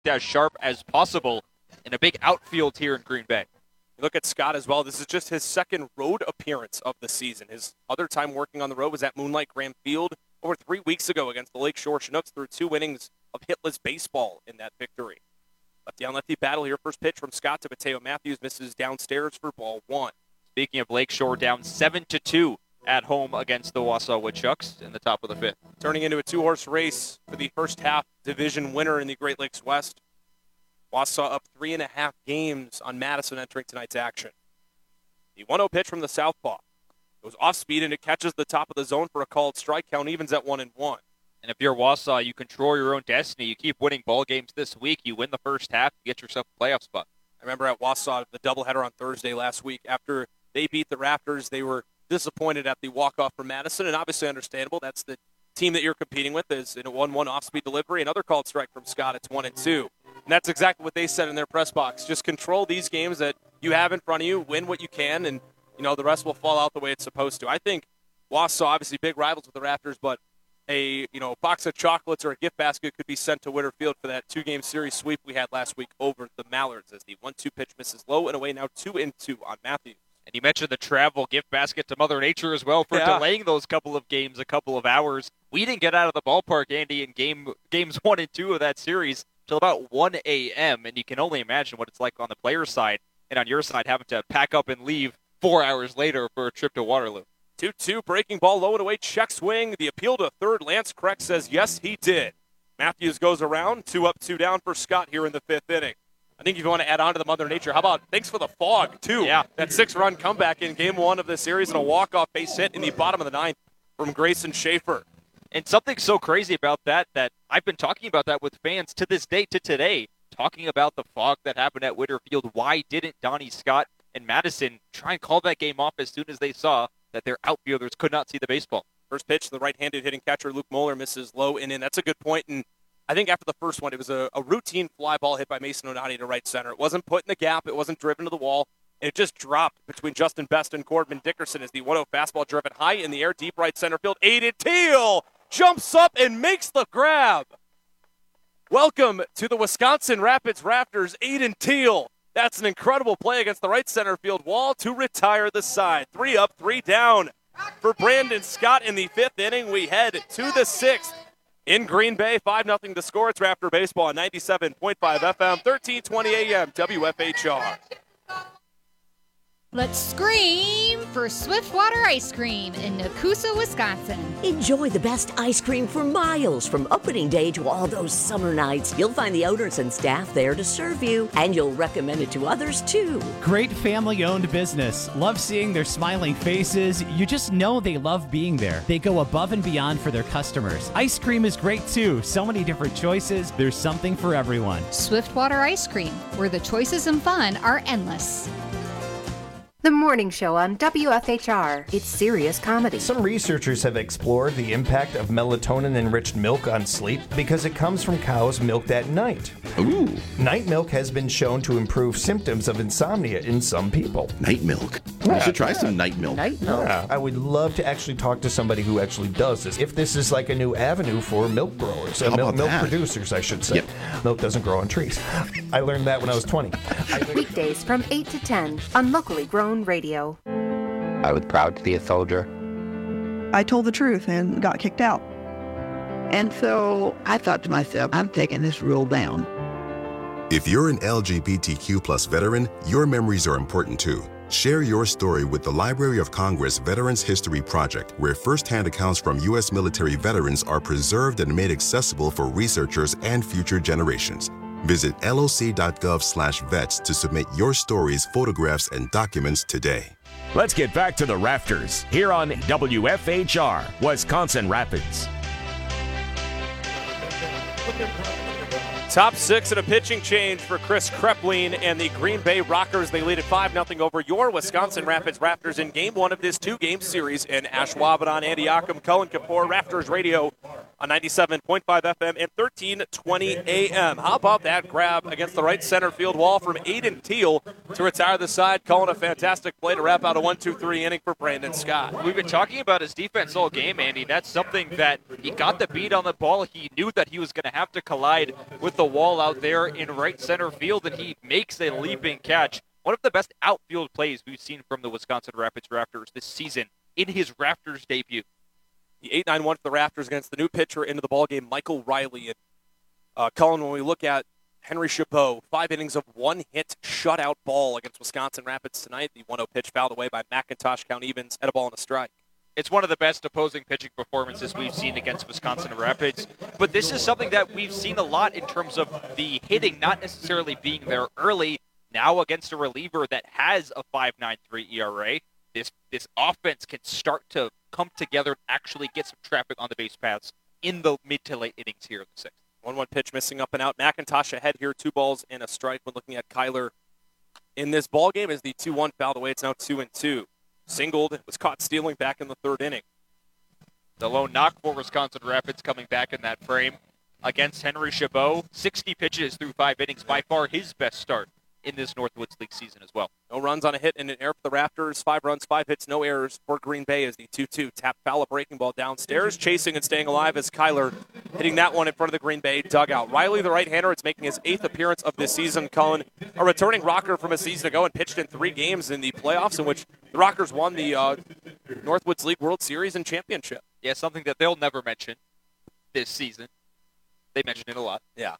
as sharp as possible in a big outfield here in Green Bay. You look at Scott as well. This is just his second road appearance of the season. His other time working on the road was at Moonlight Graham Field over 3 weeks ago against the Lakeshore Chinooks through 2 innings of hitless baseball in that victory. Lefty on lefty battle here. First pitch from Scott to Mateo Matthews, misses downstairs for ball 1. Speaking of Lakeshore, down 7-2 at home against the Wausau Woodchucks in the top of the 5th. Turning into a 2-horse race for the first half division winner in the Great Lakes West. Wausau up 3.5 games on Madison entering tonight's action. The 1-0 pitch from the southpaw goes off speed and it catches the top of the zone for a called strike. Count evens at 1-1. And if you're Wausau, you control your own destiny. You keep winning ball games this week. You win the first half, you get yourself a playoff spot. I remember at Wausau, the doubleheader on Thursday last week, after they beat the Raptors, they were disappointed at the walk-off from Madison, and obviously understandable. That's the team that you're competing with is in a 1-1 off-speed delivery. Another called strike from Scott. It's 1-2. And that's exactly what they said in their press box. Just control these games that you have in front of you, win what you can, and the rest will fall out the way it's supposed to. I think Wausau, obviously big rivals with the Raptors, but a box of chocolates or a gift basket could be sent to Witter Field for that 2-game series sweep we had last week over the Mallards as the 1-2 pitch misses low and away, now 2-2 on Matthews. And you mentioned the travel gift basket to Mother Nature as well for delaying those couple of games a couple of hours. We didn't get out of the ballpark, Andy, in games 1 and 2 of that series till about 1 a.m., and you can only imagine what it's like on the player's side and on your side having to pack up and leave 4 hours later for a trip to Waterloo. 2-2, breaking ball low and away, check swing. The appeal to third. Lance Kreck says, yes, he did. Matthews goes around, 2 up, 2 down for Scott here in the 5th inning. I think if you want to add on to the Mother Nature, how about thanks for the fog, too? Yeah. That 6-run comeback in game 1 of the series and a walk-off base hit in the bottom of the 9th from Grayson Schaefer. And something so crazy about that I've been talking about that with fans to this day, to today, talking about the fog that happened at Witter Field. Why didn't Donnie Scott and Madison try and call that game off as soon as they saw that their outfielders could not see the baseball? First pitch, the right-handed hitting catcher Luke Moeller misses low and in. That's a good point. And I think after the first one, it was a routine fly ball hit by Mason Onati to right center. It wasn't put in the gap. It wasn't driven to the wall. It just dropped between Justin Best and Corbin Dickerson as the 1-0 fastball driven high in the air, deep right center field. Aiden Teal jumps up and makes the grab. Welcome to the Wisconsin Rapids Raptors, Aiden Teal. That's an incredible play against the right center field wall to retire the side. 3 up, 3 down for Brandon Scott in the 5th inning. We head to the 6th in Green Bay. 5-0 to score. It's Raptor Baseball on 97.5 FM, 1320 AM, WFHR. Let's scream for Swiftwater Ice Cream in Nakusa, Wisconsin. Enjoy the best ice cream for miles from opening day to all those summer nights. You'll find the owners and staff there to serve you, and you'll recommend it to others too. Great family-owned business. Love seeing their smiling faces. You just know they love being there. They go above and beyond for their customers. Ice cream is great too. So many different choices. There's something for everyone. Swiftwater Ice Cream, where the choices and fun are endless. The Morning Show on WFHR. It's serious comedy. Some researchers have explored the impact of melatonin-enriched milk on sleep because it comes from cows milked at night. Ooh. Night milk has been shown to improve symptoms of insomnia in some people. Night milk. I should try some night milk. Night milk. Yeah, I would love to actually talk to somebody who actually does this. If this is like a new avenue for milk growers, milk producers, I should say. Yep. Milk doesn't grow on trees. I learned that when I was 20. Weekdays from 8 to 10 on Locally Grown Radio. I was proud to be a soldier. I told the truth and got kicked out. And so I thought to myself, I'm taking this rule down. If you're an LGBTQ plus veteran, your memories are important too. Share your story with the Library of Congress Veterans History Project, where firsthand accounts from U.S. military veterans are preserved and made accessible for researchers and future generations. Visit loc.gov/vets to submit your stories, photographs, and documents today. Let's get back to the Rafters here on WFHR, Wisconsin Rapids. Top 6 and a pitching change for Chris Krepling and the Green Bay Rockers. They lead at 5-0 over your Wisconsin Rapids Raptors in Game 1 of this 2-game series in Ashwaubenon. Andy Ockham, Cullen Kapoor, Raptors Radio on 97.5 FM and 1320 AM. How about that grab against the right center field wall from Aiden Teal? to retire the side, calling a fantastic play to wrap out a 1-2-3 inning for Brandon Scott. We've been talking about his defense all game, Andy. That's something that he got the beat on the ball. He knew that he was going to have to collide with the wall out there in right center field, and he makes a leaping catch. One of the best outfield plays we've seen from the Wisconsin Rapids Raptors this season in his Raptors debut. The 8-9 won for the Raptors against the new pitcher into the ballgame, Michael Riley. And Cullen, when we look at Henry Chabot, 5 innings of one-hit shutout ball against Wisconsin Rapids tonight. The 1-0 pitch fouled away by McIntosh. Count evens at a ball and a strike. It's one of the best opposing pitching performances we've sseen against Wisconsin Rapids. But this is something that we've seen a lot in terms of the hitting not necessarily being there early. Now against a reliever that has a 5.93 ERA, this offense can start to come together and actually get some traffic on the base paths in the mid to late innings here in the 6th. 1-1 pitch missing up and out. McIntosh ahead here, 2 balls and a strike when looking at Kyler in this ball game as the 2-1 fouled away. It's now 2-2. Singled, was caught stealing back in the 3rd inning. The lone knock for Wisconsin Rapids coming back in that frame against Henry Chabot. 60 pitches through 5 innings, by far his best start in this Northwoods League season as well. No runs on a hit and an error for the Raptors. 5 runs, 5 hits, no errors for Green Bay as the 2-2 tap foul, a breaking ball downstairs. Chasing and staying alive as Kyler hitting that one in front of the Green Bay dugout. Riley, the right-hander, it's making his 8th appearance of this season. Cullen, a returning rocker from a season ago and pitched in 3 games in the playoffs in which the Rockers won the Northwoods League World Series and Championship. Yeah, something that they'll never mention this season. They mention it a lot. Yeah.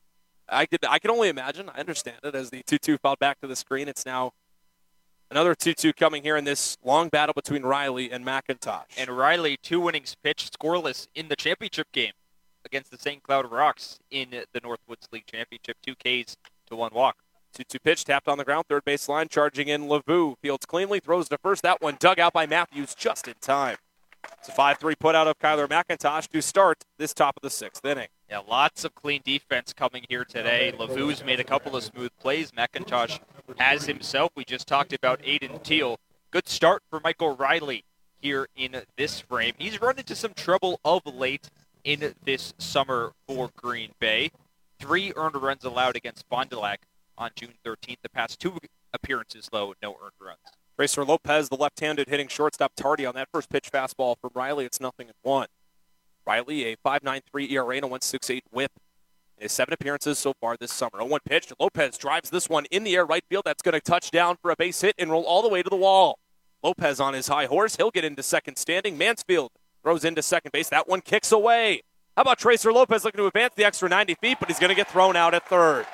I can only imagine. I understand it as the 2-2 fouled back to the screen. It's now another 2-2 coming here in this long battle between Riley and McIntosh. And Riley, 2 innings pitched scoreless in the championship game against the St. Cloud Rocks in the Northwoods League Championship. 2 Ks to 1 walk. 2-2 pitch, tapped on the ground, third base line, charging in Lavu. Fields cleanly, throws to first. That one dug out by Matthews just in time. It's a 5-3 put out of Kyler McIntosh to start this top of the 6th inning. Yeah, lots of clean defense coming here today. Lavu's made a couple of smooth plays. McIntosh has himself. We just talked about Aiden Teal. Good start for Michael Riley here in this frame. He's run into some trouble of late in this summer for Green Bay. 3 earned runs allowed against Fond du Lac on June 13th. The past 2 appearances, though, no earned runs. Tracer Lopez, the left-handed hitting shortstop, tardy on that first pitch fastball from Riley. It's 0-1. Riley, a 5.93 ERA and a 1.68 whip in his 7 appearances so far this summer. 0-1 pitch. Lopez drives this one in the air right field. That's going to touch down for a base hit and roll all the way to the wall. Lopez on his high horse. He'll get into second standing. Mansfield throws into second base. That one kicks away. How about Tracer Lopez looking to advance the extra 90 feet, but he's going to get thrown out at third.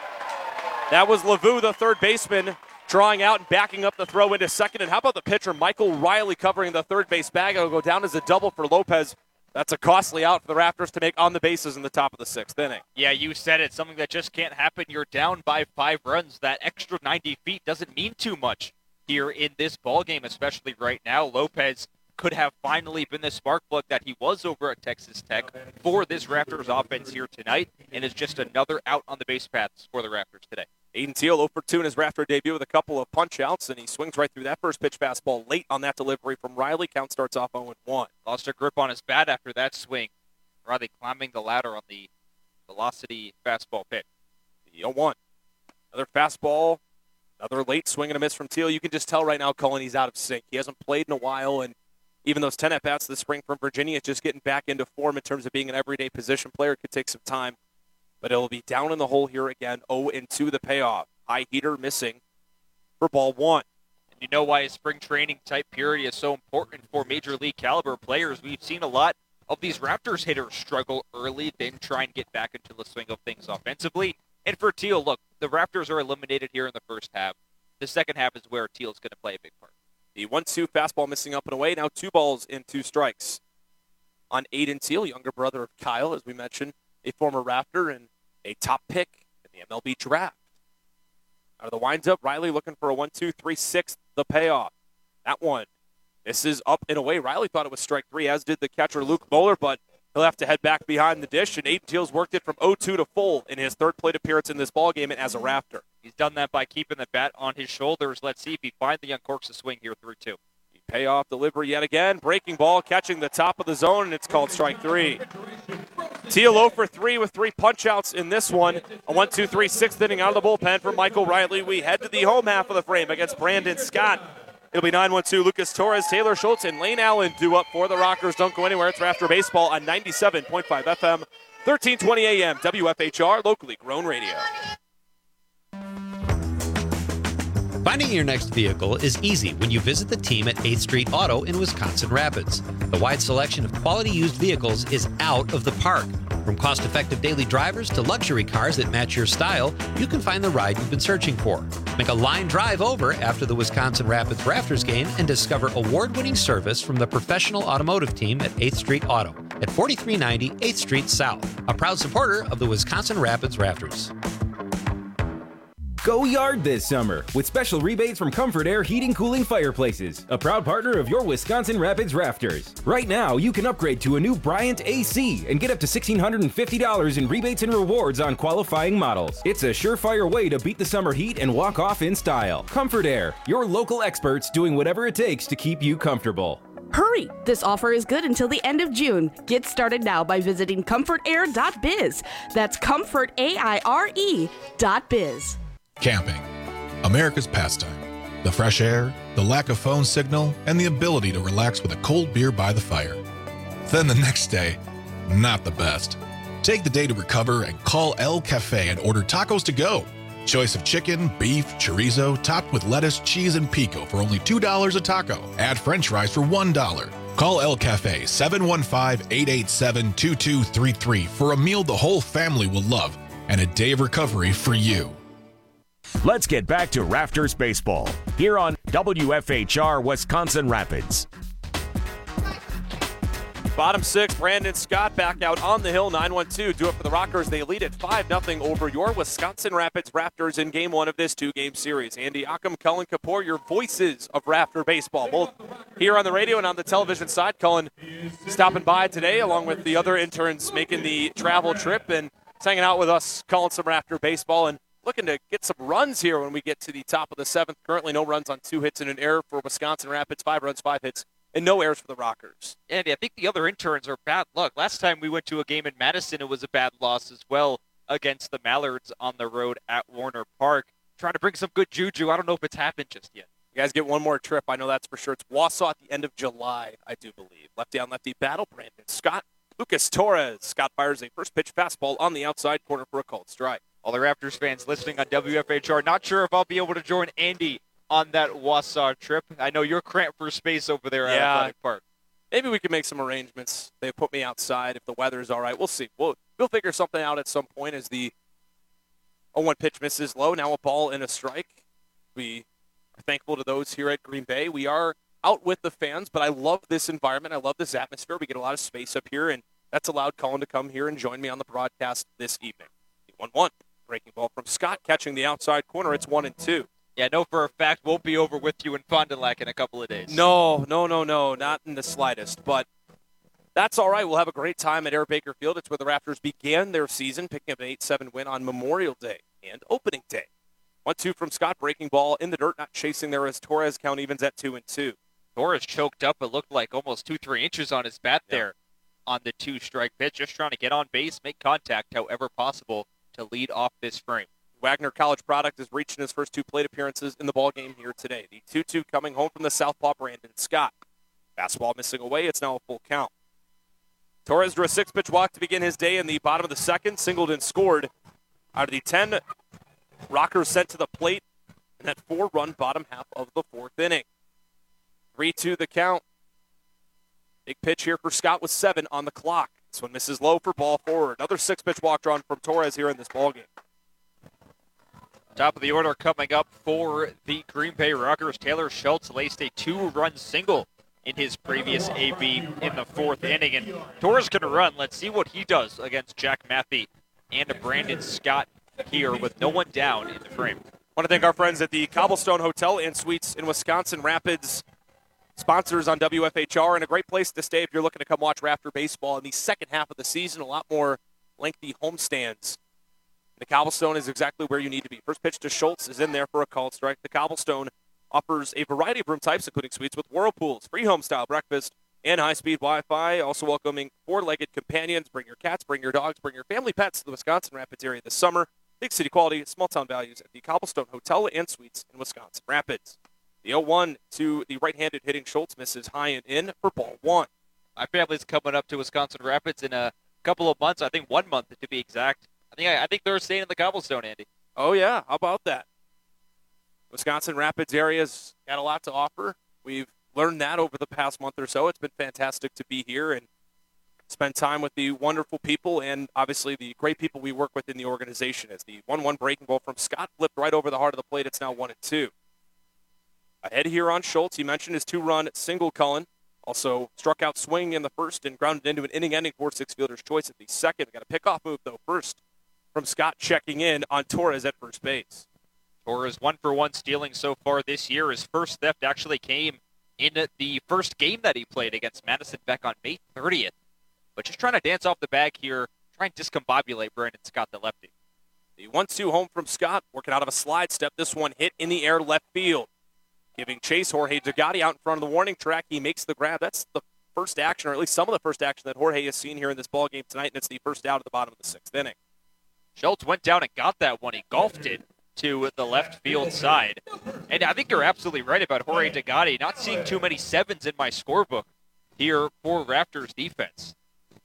That was Lavu, the third baseman, drawing out and backing up the throw into second. And how about the pitcher, Michael Riley, covering the third base bag? It'll go down as a double for Lopez. That's a costly out for the Raptors to make on the bases in the top of the 6th inning. Yeah, you said it. Something that just can't happen. You're down by 5 runs. That extra 90 feet doesn't mean too much here in this ballgame, especially right now. Lopez could have finally been the spark plug that he was over at Texas Tech for this Raptors offense here tonight, and is just another out on the base paths for the Raptors today. Aiden Teal 0 for 2 in his Raptor debut with a couple of punch-outs, and he swings right through that first pitch fastball late on that delivery from Riley. Count starts off 0-1. Lost a grip on his bat after that swing. Riley climbing the ladder on the velocity fastball pitch. The 0-1. Another fastball, another late swing and a miss from Teal. You can just tell right now, Cullen, he's out of sync. He hasn't played in a while, and even those 10 at-bats this spring from Virginia, just getting back into form in terms of being an everyday position player. It could take some time. But it'll be down in the hole here again, 0-2 the payoff. High heater missing for ball 1. And you know why a spring training type period is so important for Major League caliber players. We've seen a lot of these Raptors hitters struggle early, then try and get back into the swing of things offensively. And for Teal, look, the Raptors are eliminated here in the first half. The second half is where Teal's going to play a big part. The 1-2 fastball missing up and away. Now 2 balls and 2 strikes on Aiden Teal, younger brother of Kyle, as we mentioned, a former Raptor and a top pick in the MLB draft. Out of the windup, Riley looking for a 1-2-3-6, the payoff. That one, this is up and away. Riley thought it was strike 3, as did the catcher Luke Moeller, but he'll have to head back behind the dish, and Aiden Teal's worked it from 0-2 to full in his third plate appearance in this ballgame and as a Raptor. He's done that by keeping the bat on his shoulders. Let's see if he finally uncorks a swing here 3-2. The payoff delivery yet again. Breaking ball, catching the top of the zone, and it's called strike 3. Teal for 3 with 3 punch-outs in this one. A 1-2-3 6th inning out of the bullpen for Michael Riley. We head to the home half of the frame against Brandon Scott. It'll be 9-1-2. Lucas Torres, Taylor Schultz, and Lane Allen due up for the Rockers. Don't go anywhere. It's Rafter Baseball on 97.5 FM, 1320 AM, WFHR, locally grown radio. Finding your next vehicle is easy when you visit the team at 8th Street Auto in Wisconsin Rapids. The wide selection of quality used vehicles is out of the park. From cost-effective daily drivers to luxury cars that match your style, you can find the ride you've been searching for. Make a line drive over after the Wisconsin Rapids Rafters game and discover award-winning service from the professional automotive team at 8th Street Auto at 4390 8th Street South, a proud supporter of the Wisconsin Rapids Rafters. Go yard this summer with special rebates from Comfort Air Heating Cooling Fireplaces, a proud partner of your Wisconsin Rapids Rafters. Right now, you can upgrade to a new Bryant AC and get up to $1,650 in rebates and rewards on qualifying models. It's a surefire way to beat the summer heat and walk off in style. Comfort Air, your local experts doing whatever it takes to keep you comfortable. Hurry! This offer is good until the end of June. Get started now by visiting comfortair.biz. That's comfortaire.biz. Camping, America's pastime. The fresh air, the lack of phone signal, and the ability to relax with a cold beer by the fire. Then the next day, not the best. Take the day to recover and call El Cafe and order tacos to go. Choice of chicken, beef, chorizo, topped with lettuce, cheese, and pico for only $2 a taco. Add french fries for $1. Call El Cafe 715-887-2233 for a meal the whole family will love and a day of recovery for you. Let's get back to Rafters Baseball here on WFHR Wisconsin Rapids. Bottom 6, Brandon Scott back out on the hill, 9-1-2. Do it for the Rockers. They lead at 5-0 over your Wisconsin Rapids Raptors in Game 1 of this 2-game series. Andy Ockham, Cullen Kapoor, your voices of Rafter Baseball, both here on the radio and on the television side. Cullen stopping by today along with the other interns making the travel trip and hanging out with us, calling some Rafter Baseball and looking to get some runs here when we get to the top of the 7th. Currently no runs on 2 hits and an error for Wisconsin Rapids, 5 runs, 5 hits, and no errors for the Rockers. Andy, I think the other interns are bad luck. Last time we went to a game in Madison, it was a bad loss as well against the Mallards on the road at Warner Park. Trying to bring some good juju. I don't know if it's happened just yet. You guys get one more trip. I know that's for sure. It's Wausau at the end of July, I do believe. Lefty on lefty battle. Brandon Scott, Lucas Torres. Scott fires a first pitch fastball on the outside corner for a called strike. All the Raptors fans listening on WFHR, not sure if I'll be able to join Andy on that Wausau trip. I know you're cramped for space over there at Athletic Park. Maybe we can make some arrangements. They put me outside if the weather's all right. We'll see. We'll figure something out at some point as the 0-1 pitch misses low. Now a ball and a strike. We are thankful to those here at Green Bay. We are out with the fans, but I love this environment. I love this atmosphere. We get a lot of space up here, and that's allowed Cullen to come here and join me on the broadcast this evening. 1-1. Breaking ball from Scott, catching the outside corner. It's 1-2. Yeah, I know for a fact we'll be over with you in Fond du Lac in a couple of days. No, not in the slightest. But that's all right. We'll have a great time at Air Baker Field. It's where the Raptors began their season, picking up an 8-7 win on Memorial Day and opening day. 1-2 from Scott, breaking ball in the dirt, not chasing there as Torres. Count evens at 2-2. Torres choked up. It looked like almost 2-3 inches on his bat there on the 2-strike pitch, just trying to get on base, make contact however possible to lead off this frame. Wagner College product is reaching his first 2 plate appearances in the ballgame here today. The 2-2 coming home from the southpaw, Brandon Scott. Fastball missing away. It's now a full count. Torres drew a 6-pitch walk to begin his day in the bottom of the 2nd. Singled and scored. Out of the 10 Rockers sent to the plate in that 4-run bottom half of the 4th inning. 3-2 the count. Big pitch here for Scott with 7 on the clock. This one misses low for ball forward. Another 6-pitch walk drawn from Torres here in this ballgame. Top of the order coming up for the Green Bay Rockers. Taylor Schultz laced a 2-run single in his previous AB in the 4th inning. And Torres going to run. Let's see what he does against Jack Mathey and Brandon Scott here with no one down in the frame. I want to thank our friends at the Cobblestone Hotel and Suites in Wisconsin Rapids. Sponsors on WFHR, and a great place to stay if you're looking to come watch Rafter Baseball in the second half of the season. A lot more lengthy homestands. The Cobblestone is exactly where you need to be. First pitch to Schultz is in there for a called strike. The Cobblestone offers a variety of room types, including suites with whirlpools, free home-style breakfast, and high-speed Wi-Fi. Also welcoming four-legged companions. Bring your cats, bring your dogs, bring your family pets to the Wisconsin Rapids area this summer. Big city quality, small-town values at the Cobblestone Hotel and Suites in Wisconsin Rapids. The 0-1 to the right-handed hitting Schultz misses high and in for ball one. My family's coming up to Wisconsin Rapids in a couple of months. I think 1 month to be exact. I think they're staying in the Cobblestone, Andy. Oh, yeah. How about that? Wisconsin Rapids area's got a lot to offer. We've learned that over the past month or so. It's been fantastic to be here and spend time with the wonderful people and obviously the great people we work with in the organization. As the 1-1 breaking ball from Scott flipped right over the heart of the plate, it's now 1-2. Ahead here on Schultz, he mentioned his 2-run single Cullen. Also struck out swing in the first and grounded into an inning-ending 4-6 fielder's choice at the second. We got a pickoff move, though, first from Scott checking in on Torres at first base. Torres 1-for-1 stealing so far this year. His first theft actually came in the first game that he played against Madison Beck on May 30th. But just trying to dance off the bag here, try and discombobulate Brandon Scott, the lefty. The 1-2 home from Scott, working out of a slide step. This one hit in the air left field. Giving chase, Jorge Degatti out in front of the warning track. He makes the grab. That's the first action, or at least some of the first action that Jorge has seen here in this ballgame tonight, and it's the first out at the bottom of the sixth inning. Schultz went down and got that one. He golfed it to the left field side. And I think you're absolutely right about Jorge Degatti. Not seeing too many sevens in my scorebook here for Raptors defense.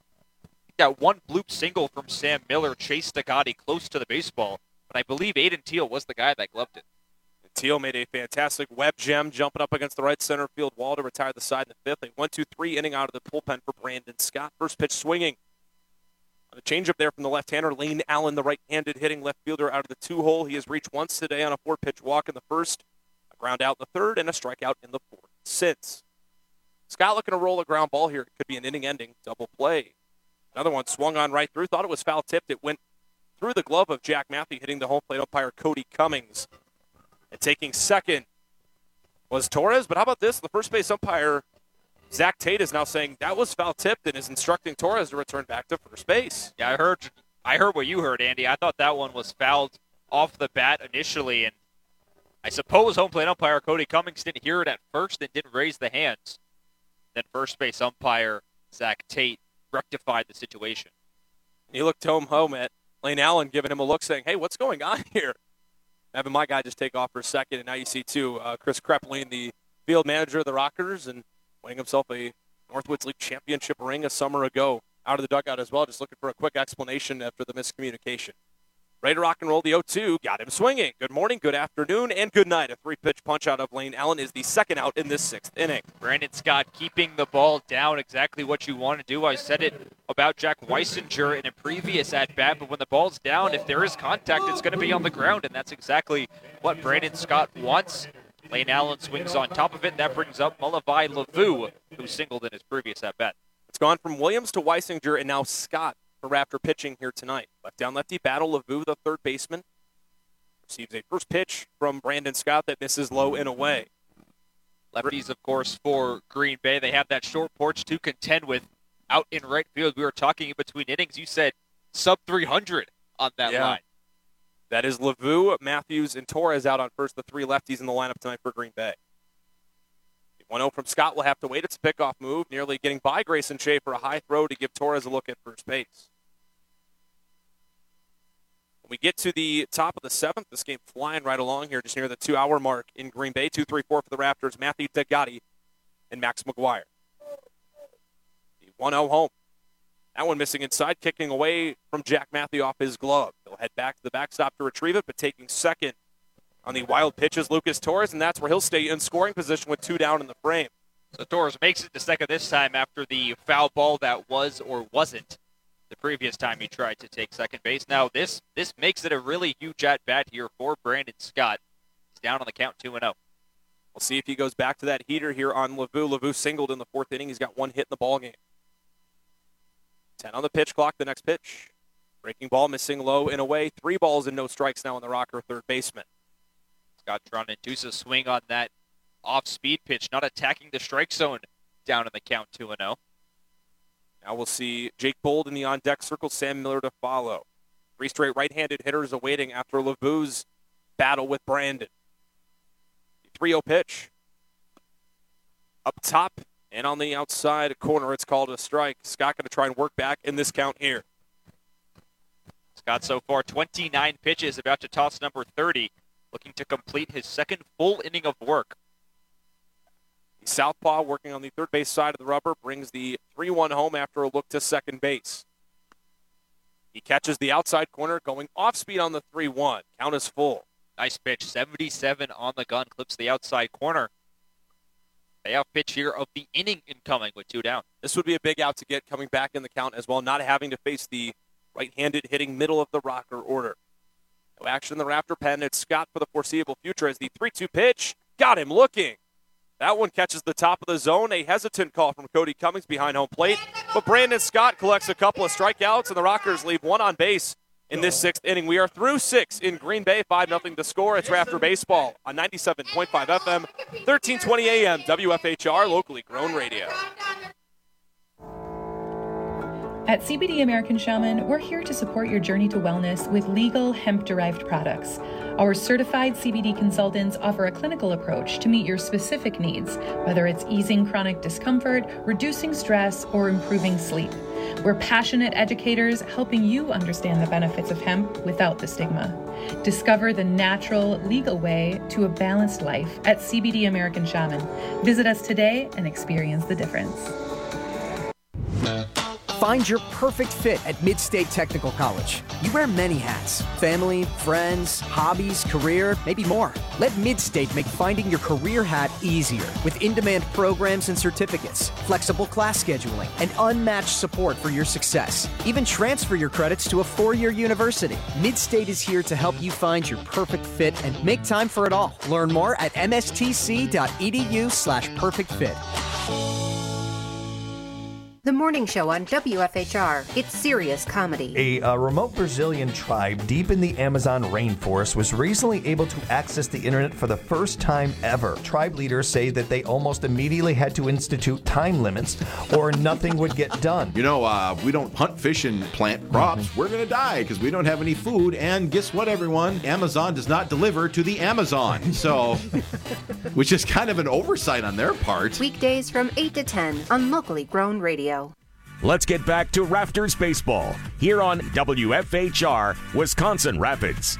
That one bloop single from Sam Miller chased Degatti close to the baseball, but I believe Aiden Teal was the guy that gloved it. And Teal made a fantastic web gem jumping up against the right center field wall to retire the side in the fifth. A 1-2-3 inning out of the bullpen for Brandon Scott. First pitch swinging. On a changeup there from the left-hander, Lane Allen, the right-handed hitting left fielder out of the two-hole. He has reached once today on a 4-pitch walk in the first, a ground out in the third, and a strikeout in the fourth since. Scott looking to roll a ground ball here. It could be an inning-ending double play. Another one swung on right through. Thought it was foul-tipped. It went through the glove of Jack Matthew, hitting the home plate umpire Cody Cummings. And taking second was Torres. But how about this? The first base umpire, Zach Tate, is now saying that was foul-tipped and is instructing Torres to return back to first base. Yeah, I heard what you heard, Andy. I thought that one was fouled off the bat initially, and I suppose home plate umpire Cody Cummings didn't hear it at first and didn't raise the hands. Then first base umpire Zach Tate rectified the situation. He looked home at Lane Allen, giving him a look, saying, hey, what's going on here? Having my guy just take off for a second, and now you see, too, Chris Kreplin, the field manager of the Rockers, and winning himself a Northwoods League championship ring a summer ago, out of the dugout as well, just looking for a quick explanation after the miscommunication. Ready to rock and roll the 0-2, got him swinging. Good morning, good afternoon, and good night. A 3-pitch punch out of Lane Allen is the second out in this sixth inning. Brandon Scott keeping the ball down, exactly what you want to do. I said it about Jack Weisinger in a previous at-bat, but when the ball's down, if there is contact, it's going to be on the ground, and that's exactly what Brandon Scott wants. Lane Allen swings on top of it, and that brings up Mulavai Lavu, who singled in his previous at-bat. It's gone from Williams to Weisinger, and now Scott for Raptor pitching here tonight. Left-down-lefty battle. Lavu, the third baseman, receives a first pitch from Brandon Scott that misses low and away. Lefties, of course, for Green Bay. They have that short porch to contend with out in right field. We were talking in between innings. You said sub 300 on that line. That is Lavu, Matthews, and Torres out on first, the three lefties in the lineup tonight for Green Bay. The 1-0 from Scott will have to wait. It's a pickoff move, nearly getting by Grayson Shea for a high throw to give Torres a look at first base. When we get to the top of the seventh, this game flying right along here, just near the 2-hour mark in Green Bay. 2-3-4 for the Raptors, Matthew Degatti and Max McGuire. The 1-0 home. That one missing inside, kicking away from Jack Matthew off his glove. He'll head back to the backstop to retrieve it, but taking second on the wild pitch is Lucas Torres, and that's where he'll stay in scoring position with 2 down in the frame. So Torres makes it to second this time after the foul ball that was or wasn't the previous time he tried to take second base. Now this makes it a really huge at-bat here for Brandon Scott. He's down on the count 2-0. We'll see if he goes back to that heater here on Lavu. Lavu singled in the fourth inning. He's got 1 hit in the ballgame. 10 on the pitch clock, the next pitch. Breaking ball, missing low and away. 3 balls and no strikes now on the Rocker third baseman. Scott trying to induce a swing on that off-speed pitch, not attacking the strike zone down in the count 2-0. Now we'll see Jake Bold in the on-deck circle, Sam Miller to follow. 3 straight right-handed hitters awaiting after Lavu's battle with Brandon. The 3-0 pitch. Up top And on the outside corner, it's called a strike. Scott going to try and work back in this count here. Scott so far 29 pitches, about to toss number 30, looking to complete his second full inning of work. The southpaw working on the third base side of the rubber brings the 3-1 home after a look to second base. He catches the outside corner, going off speed on the 3-1. Count is full. Nice pitch, 77 on the gun, clips the outside corner. Payoff pitch here of the inning incoming with 2 down. This would be a big out to get coming back in the count as well, not having to face the right-handed hitting middle of the rocker order. No action in the Raptor pen. It's Scott for the foreseeable future as the 3-2 pitch got him looking. That one catches the top of the zone. A hesitant call from Cody Cummings behind home plate. But Brandon Scott collects a couple of strikeouts, and the Rockers leave one on base in this 6th inning. We are through 6 in Green Bay, 5-0 to score. It's Raptor Baseball on 97.5 FM, 1320 AM, WFHR, locally grown radio. At CBD American Shaman, we're here to support your journey to wellness with legal hemp-derived products. Our certified CBD consultants offer a clinical approach to meet your specific needs, whether it's easing chronic discomfort, reducing stress, or improving sleep. We're passionate educators helping you understand the benefits of hemp without the stigma. Discover the natural, legal way to a balanced life at CBD American Shaman. Visit us today and experience the difference. Find your perfect fit at Mid-State Technical College. You wear many hats: family, friends, hobbies, career, maybe more. Let Mid-State make finding your career hat easier with in-demand programs and certificates, flexible class scheduling, and unmatched support for your success. Even transfer your credits to a 4-year university. Mid-State is here to help you find your perfect fit and make time for it all. Learn more at mstc.edu/perfectfit. The morning show on WFHR. It's serious comedy. A remote Brazilian tribe deep in the Amazon rainforest was recently able to access the internet for the first time ever. Tribe leaders say that they almost immediately had to institute time limits or nothing would get done. You know, we don't hunt, fish, and plant crops. We're going to die because we don't have any food. And guess what, everyone? Amazon does not deliver to the Amazon. So, which is kind of an oversight on their part. Weekdays from 8 to 10 on locally grown radio. Let's get back to Raptors baseball here on WFHR, Wisconsin Rapids.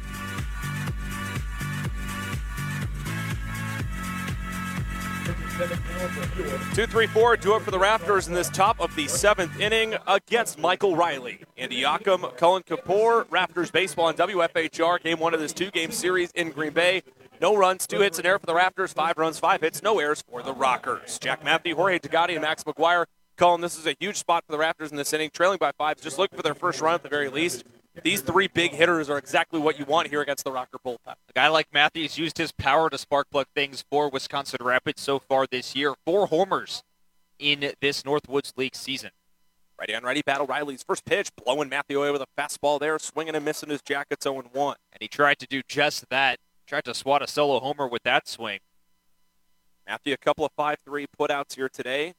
2-3-4, do it for the Raptors in this top of the 7th inning against Michael Riley. Andy Yackham, Cullen Kapoor, Raptors baseball on WFHR. Game 1 of this 2-game series in Green Bay. No runs, 2 hits, an error for the Raptors, 5 runs, 5 hits, no errors for the Rockers. Jack Matthew, Jorge Tagatti, and Max McGuire. Colin, this is a huge spot for the Raptors in this inning, trailing by 5, just looking for their first run at the very least. These 3 big hitters are exactly what you want here against the Rocker bullpen. A guy like Matthews used his power to spark plug things for Wisconsin Rapids so far this year. 4 homers in this Northwoods League season. Righty on righty battle. Riley's first pitch, blowing Matthew away with a fastball there, swinging and missing his Jackets 0-1. And he tried to do just that. Tried to swat a solo homer with that swing. Matthew, a couple of 5-3 putouts here today.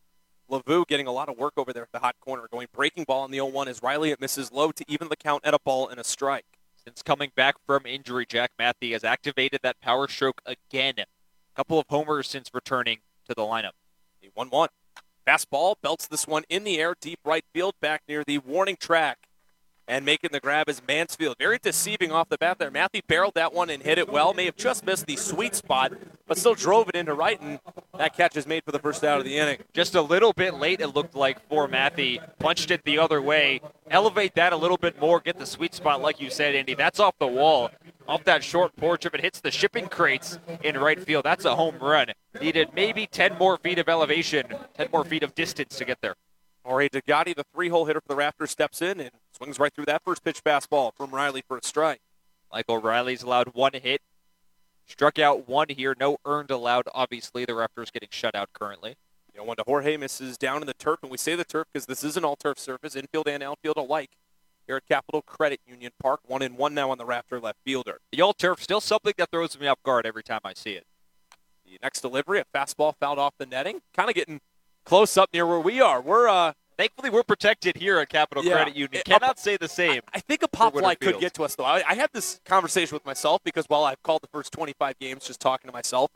Lavu getting a lot of work over there at the hot corner, going breaking ball on the 0-1 as Riley it misses low to even the count at a ball and a strike. Since coming back from injury, Jack Matthew has activated that power stroke again. A couple of homers since returning to the lineup. The 1-1. Fastball belts this one in the air, deep right field, back near the warning track. And making the grab is Mansfield. Very deceiving off the bat there. Matthew barreled that one and hit it well. May have just missed the sweet spot, but still drove it into right, and that catch is made for the first out of the inning. Just a little bit late, it looked like, for Matthew. Punched it the other way. Elevate that a little bit more. Get the sweet spot, like you said, Andy. That's off the wall. Off that short porch. If it hits the shipping crates in right field, that's a home run. Needed maybe 10 more feet of elevation, 10 more feet of distance to get there. Jorge Tagatti, the 3-hole hitter for the Raptors, steps in and swings right through that first pitch fastball from Riley for a strike. Michael Riley's allowed 1 hit. Struck out 1 here. No earned allowed, obviously. The Raptors getting shut out currently. 1 to Jorge, misses down in the turf. And we say the turf because this is an all-turf surface, infield and outfield alike, here at Capital Credit Union Park. 1-1 now on the Raptor left fielder. The all-turf, still something that throws me off guard every time I see it. The next delivery, a fastball fouled off the netting. Kind of getting close up near where we are. We're thankfully we're protected here at Capital Credit Union. Cannot say the same. I think a pop fly could get to us, though. I had this conversation with myself because while I've called the first 25 games just talking to myself, and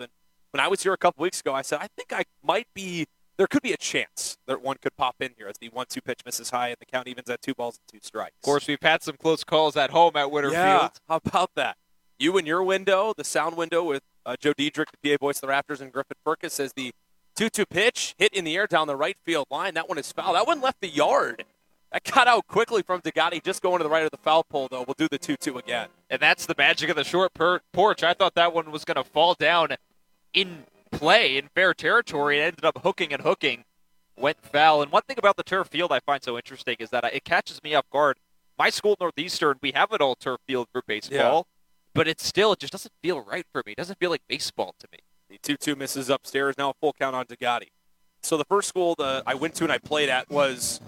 when I was here a couple weeks ago, I said, I think there could be a chance that one could pop in here as the 1-2 pitch misses high and the count evens at 2 balls and 2 strikes. Of course, we've had some close calls at home at Winter Yeah, Field. how about that? You and your window, the sound window with Joe Diedrich, the PA voice of the Raptors, and Griffin Furcus says the 2-2 pitch hit in the air down the right field line. That one is foul. That one left the yard. That got out quickly from Degatti, just going to the right of the foul pole, though. We'll do the 2-2 again. And that's the magic of the short porch. I thought that one was going to fall down in play, in fair territory. It ended up hooking and hooking. Went foul. And one thing about the turf field I find so interesting is that it catches me off guard. My school, Northeastern, we have an all-turf field for baseball, but it just doesn't feel right for me. It doesn't feel like baseball to me. The 2-2 misses upstairs. Now a full count on Degatti. So the first school that I went to and I played at was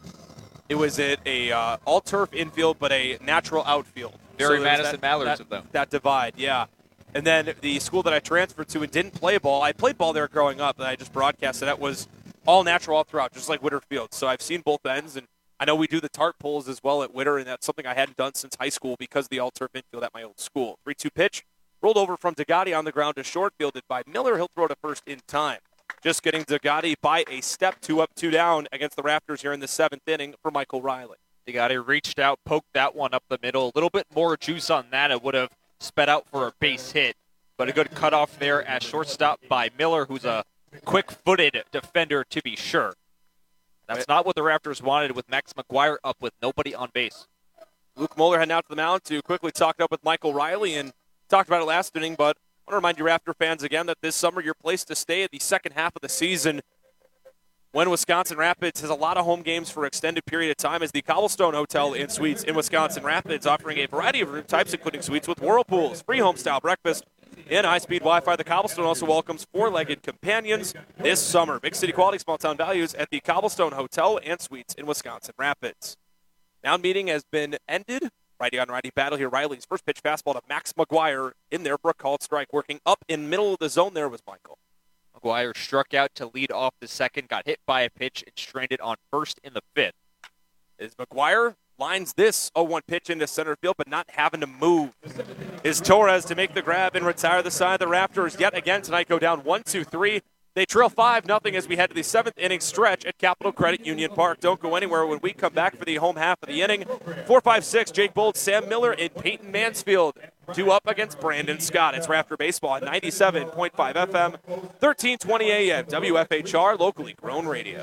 a all-turf infield, but a natural outfield. Very so Madison Mallards of them. That divide, yeah. And then the school that I transferred to and didn't play ball, I played ball there growing up, and I just broadcasted. That was all natural all throughout, just like Witter Field. So I've seen both ends, and I know we do the tarp pulls as well at Witter, and that's something I hadn't done since high school because of the all-turf infield at my old school. 3-2 pitch, rolled over from Degatti on the ground to short, fielded by Miller. He'll throw to first in time. Just getting Degatti by a step, 2 up, 2 down against the Raptors here in the 7th inning for Michael Riley. Degatti reached out, poked that one up the middle. A little bit more juice on that. It would have sped out for a base hit, but a good cutoff there at shortstop by Miller, who's a quick-footed defender to be sure. That's not what the Raptors wanted with Max McGuire up with nobody on base. Luke Moeller heading out to the mound to quickly talk it up with Michael Riley and talked about it last inning, but I want to remind you Raptor fans again that this summer your place to stay at the second half of the season when Wisconsin Rapids has a lot of home games for an extended period of time is the Cobblestone Hotel and Suites in Wisconsin Rapids, offering a variety of room types, including suites with whirlpools, free home-style breakfast, and high-speed Wi-Fi. The Cobblestone also welcomes 4-legged companions this summer. Big city quality, small-town values at the Cobblestone Hotel and Suites in Wisconsin Rapids. Mound meeting has been ended. Righty-on-righty battle here. Riley's first pitch fastball to Max McGuire in there for a called strike. Working up in middle of the zone there was Michael. McGuire struck out to lead off the second, got hit by a pitch, and stranded on first in the 5th. As McGuire lines this 0-1 pitch into center field, but not having to move, is Torres to make the grab and retire the side. The Raptors yet again tonight go down 1-2-3. They trail 5-0 as we head to the 7th inning stretch at Capital Credit Union Park. Don't go anywhere when we come back for the home half of the inning. 4-5-6, Jake Bolt, Sam Miller, and Peyton Mansfield. 2 up against Brandon Scott. It's Raptor Baseball on 97.5 FM, 1320 AM, WFHR, locally grown radio.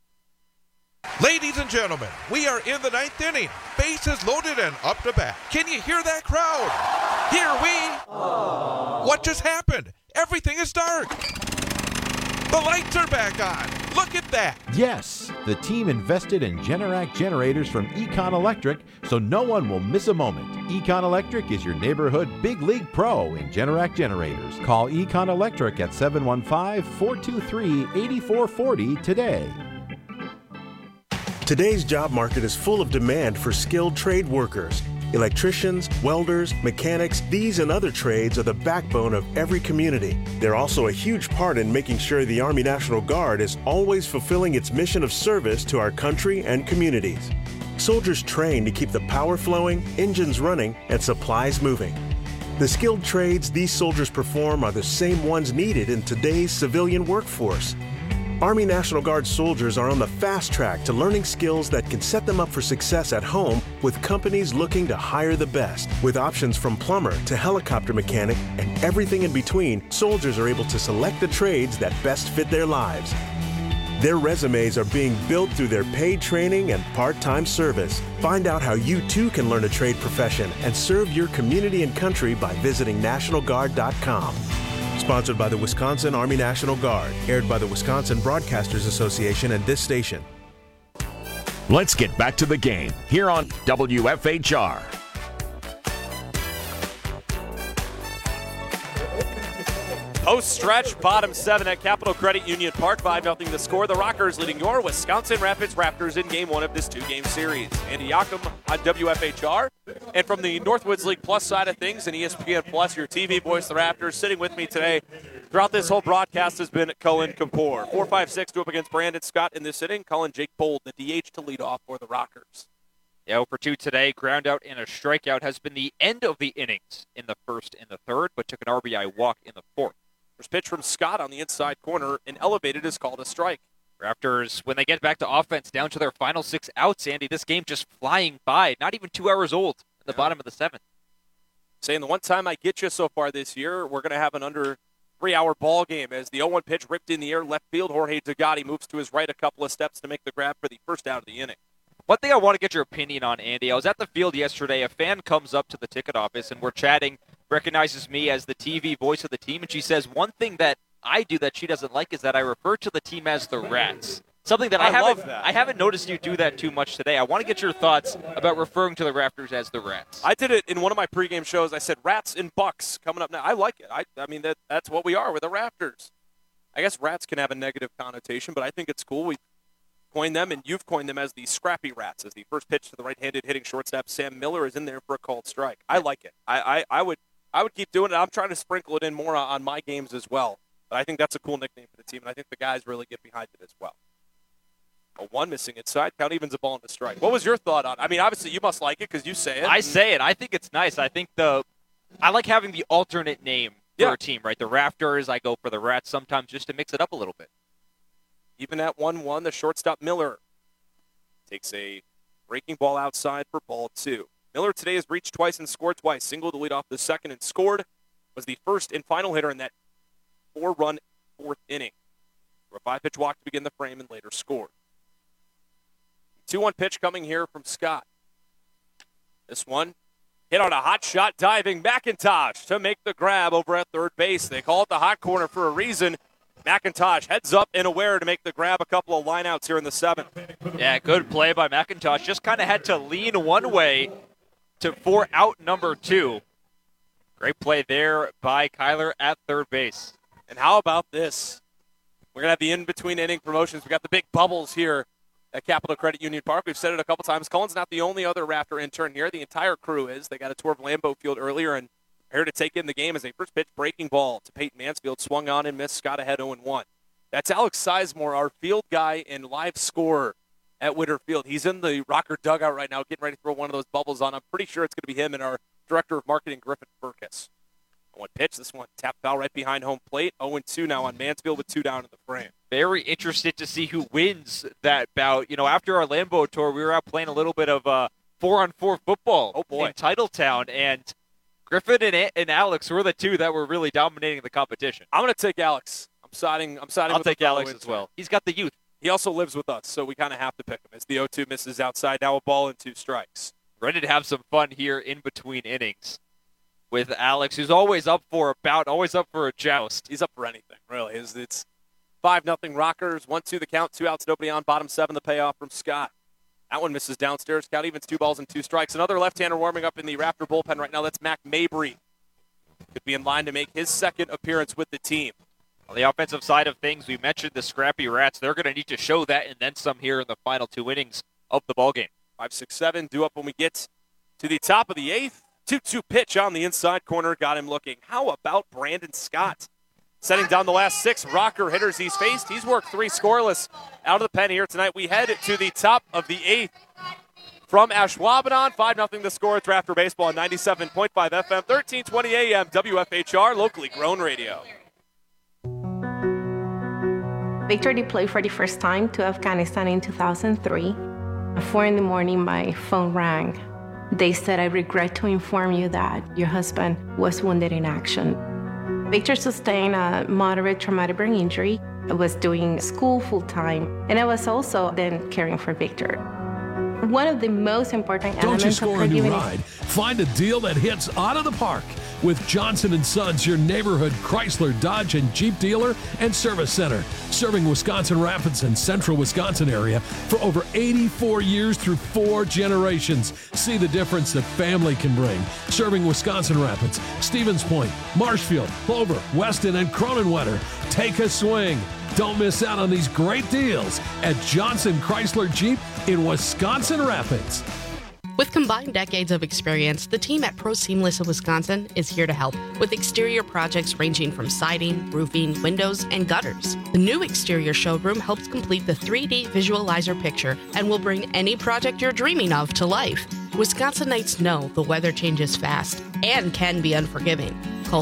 Ladies and gentlemen, we are in the 9th inning. Bases loaded and up to bat. Can you hear that crowd? Here we... Aww. What just happened? Everything is dark. The lights are back on. Look at that. Yes, the team invested in Generac generators from Econ Electric, so no one will miss a moment. Econ Electric is your neighborhood big league pro in Generac generators. Call Econ Electric at 715-423-8440 today. Today's job market is full of demand for skilled trade workers. Electricians, welders, mechanics, these and other trades are the backbone of every community. They're also a huge part in making sure the Army National Guard is always fulfilling its mission of service to our country and communities. Soldiers train to keep the power flowing, engines running, and supplies moving. The skilled trades these soldiers perform are the same ones needed in today's civilian workforce. Army National Guard soldiers are on the fast track to learning skills that can set them up for success at home with companies looking to hire the best. With options from plumber to helicopter mechanic and everything in between, soldiers are able to select the trades that best fit their lives. Their resumes are being built through their paid training and part-time service. Find out how you too can learn a trade profession and serve your community and country by visiting NationalGuard.com. Sponsored by the Wisconsin Army National Guard. Aired by the Wisconsin Broadcasters Association and this station. Let's get back to the game here on WFHR. Post-stretch, bottom 7 at Capital Credit Union Park. 5-0 the score. The Rockers leading your Wisconsin Rapids Raptors in Game 1 of this 2-game series. Andy Yakum on WFHR. And from the Northwoods League Plus side of things and ESPN Plus, your TV voice, the Raptors, sitting with me today throughout this whole broadcast has been Cullen Kapoor. 4-5-6 to up against Brandon Scott in this inning. Cullen, Jake Bold, the DH to lead off for the Rockers. Yeah, 0-for-2 today. Ground out and a strikeout has been the end of the innings in the first and the third, but took an RBI walk in the fourth. First pitch from Scott on the inside corner, and elevated is called a strike. Raptors, when they get back to offense, down to their final 6 outs, Andy, this game just flying by. Not even 2 hours old at the bottom of the 7th. Saying the one time I get you so far this year, we're going to have an under 3-hour ball game as the 0-1 pitch ripped in the air left field. Jorge Zagatti moves to his right a couple of steps to make the grab for the first out of the inning. One thing I want to get your opinion on, Andy. I was at the field yesterday. A fan comes up to the ticket office, and we're chatting, recognizes me as the TV voice of the team, and she says one thing that I do that she doesn't like is that I refer to the team as the Rats. Something that I haven't noticed you do that too much today. I want to get your thoughts about referring to the Raptors as the Rats. I did it in one of my pregame shows. I said Rats and Bucks coming up now. I like it. I mean, that's what we are. We're the Raptors. I guess Rats can have a negative connotation, but I think it's cool. We coined them, and you've coined them as the Scrappy Rats. As the first pitch to the right-handed hitting shortstop, Sam Miller, is in there for a called strike. I like it. I would keep doing it. I'm trying to sprinkle it in more on my games as well. But I think that's a cool nickname for the team, and I think the guys really get behind it as well. A 1 missing inside. Count evens a ball in the strike. What was your thought on it? I mean, obviously you must like it because you say it. I say it. I think it's nice. I think I like having the alternate name for a team, right? The Raptors, I go for the Rats sometimes just to mix it up a little bit. Even at 1-1, the shortstop Miller takes a breaking ball outside for ball 2. Miller today has reached twice and scored twice. Single to lead off the second and scored. Was the first and final hitter in that 4-run 4th inning. A 5-pitch walk to begin the frame and later scored. 2-1 pitch coming here from Scott. This one hit on a hot shot, diving McIntosh to make the grab over at third base. They call it the hot corner for a reason. McIntosh heads up and aware to make the grab. A couple of lineouts here in the 7th. Yeah, good play by McIntosh. Just kind of had to lean one way for out number 2. Great play there by Kyler at third base. And how about this? We're going to have the in-between inning promotions. We got the big bubbles here at Capital Credit Union Park. We've said it a couple times. Cullen's not the only other Raptor intern here. The entire crew is. They got a tour of Lambeau Field earlier and are here to take in the game as a first pitch breaking ball to Peyton Mansfield. Swung on and missed. Scott ahead 0-1. That's Alex Sizemore, our field guy and live scorer at Witter Field. He's in the rocker dugout right now getting ready to throw one of those bubbles on. I'm pretty sure it's going to be him and our director of marketing, Griffin Burkus. 1 pitch. This one tap foul right behind home plate. 0-2 now on Mansfield with 2 down in the frame. Very interested to see who wins that bout. You know, after our Lambeau tour, we were out playing a little bit of 4-on-4 football in Titletown, and Griffin and Alex were the two that were really dominating the competition. I'm going to take Alex. I'm siding. I'll take Alex as well. He's got the youth. He also lives with us, so we kind of have to pick him. As the 0-2 misses outside, now a ball and 2 strikes. Ready to have some fun here in between innings with Alex, who's always up for a bout, always up for a joust. He's up for anything, really. It's 5-0 Rockers, 1-2 the count, 2 outs, nobody on, bottom 7 the payoff from Scott. That one misses downstairs. Count evens 2 balls and 2 strikes. Another left-hander warming up in the Raptor bullpen right now. That's Mac Mabry. Could be in line to make his second appearance with the team. On the offensive side of things, we mentioned the Scrappy Rats. They're going to need to show that and then some here in the final 2 innings of the ballgame. 5-6-7 due up when we get to the top of the 8th. 2-2 pitch on the inside corner. Got him looking. How about Brandon Scott? Setting down the last 6 rocker hitters he's faced. He's worked 3 scoreless out of the pen here tonight. We head to the top of the 8th. From Ashwaubenon, 5-0 the score. It's Raptor Baseball on 97.5 FM, 1320 AM, WFHR, locally grown radio. Victor deployed for the first time to Afghanistan in 2003. At 4 a.m, my phone rang. They said, "I regret to inform you that your husband was wounded in action." Victor sustained a moderate traumatic brain injury. I was doing school full-time, and I was also then caring for Victor. One of the most important elements of Don't you score a new ride? Find a deal that hits out of the park with Johnson & Sons, your neighborhood Chrysler, Dodge, and Jeep dealer and service center, serving Wisconsin Rapids and central Wisconsin area for over 84 years through 4 generations. See the difference that family can bring. Serving Wisconsin Rapids, Stevens Point, Marshfield, Clover, Weston, and Cronenwetter. Take a swing. Don't miss out on these great deals at Johnson Chrysler Jeep in Wisconsin Rapids. With combined decades of experience, the team at Pro Seamless of Wisconsin is here to help with exterior projects ranging from siding, roofing, windows, and gutters. The new exterior showroom helps complete the 3D visualizer picture and will bring any project you're dreaming of to life. Wisconsinites know the weather changes fast and can be unforgiving. Call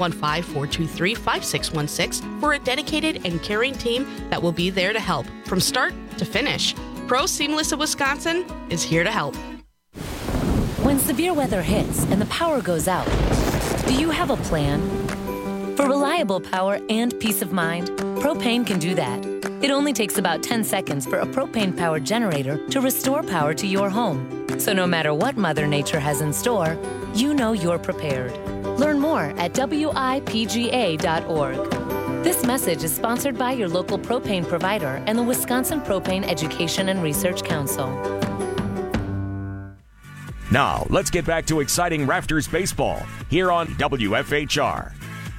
715-423-5616 for a dedicated and caring team that will be there to help from start to finish. Pro Seamless of Wisconsin is here to help. When severe weather hits and the power goes out, do you have a plan? For reliable power and peace of mind, Propane can do that. It only takes about 10 seconds for a propane-powered generator to restore power to your home. So no matter what Mother Nature has in store, you know you're prepared. Learn more at WIPGA.org. This message is sponsored by your local propane provider and the Wisconsin Propane Education and Research Council. Now, let's get back to exciting Raptors baseball here on WFHR.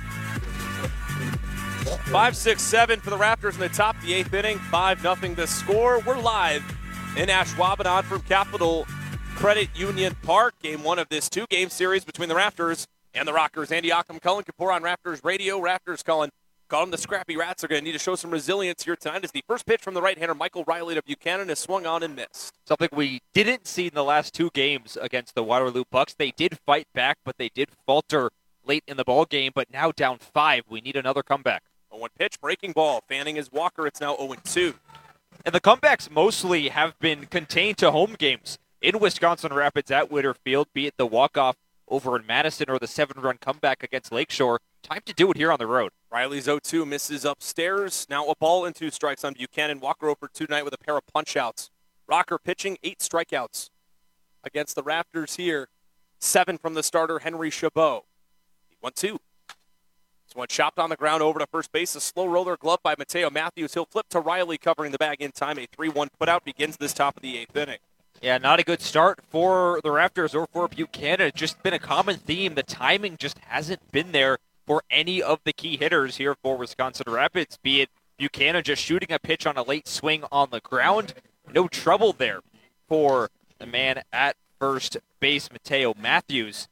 5-6-7 for the Raptors in the top of the 8th inning. 5-0 the score. We're live in Ashwaubenon from Capital Credit Union Park. Game 1 of this 2-game series between the Raptors and the Rockers. Andy Ockham, Cullen Kapoor on Raptors Radio. Raptors, Cullen, call them the Scrappy Rats. Are going to need to show some resilience here tonight as the first pitch from the right-hander Michael Riley to Buchanan is swung on and missed. Something we didn't see in the last 2 games against the Waterloo Bucks. They did fight back, but they did falter late in the ball game. But now down 5, we need another comeback. 0-1 pitch, breaking ball. Fanning is Walker. It's now 0-2. And the comebacks mostly have been contained to home games in Wisconsin Rapids at Witter Field, be it the walk-off over in Madison or the 7-run comeback against Lakeshore. Time to do it here on the road. Riley's 0-2, misses upstairs. Now a ball and 2 strikes on Buchanan. Walker over 2 tonight with a pair of punch-outs. Rocker pitching 8 strikeouts against the Raptors here. 7 from the starter, Henry Chabot. 1-2. This one chopped on the ground over to first base. A slow roller glove by Mateo Matthews. He'll flip to Riley covering the bag in time. A 3-1 putout begins this top of the 8th inning. Yeah, not a good start for the Raptors or for Buchanan. It's just been a common theme. The timing just hasn't been there for any of the key hitters here for Wisconsin Rapids, be it Buchanan just shooting a pitch on a late swing on the ground. No trouble there for the man at first base, Mateo Matthews.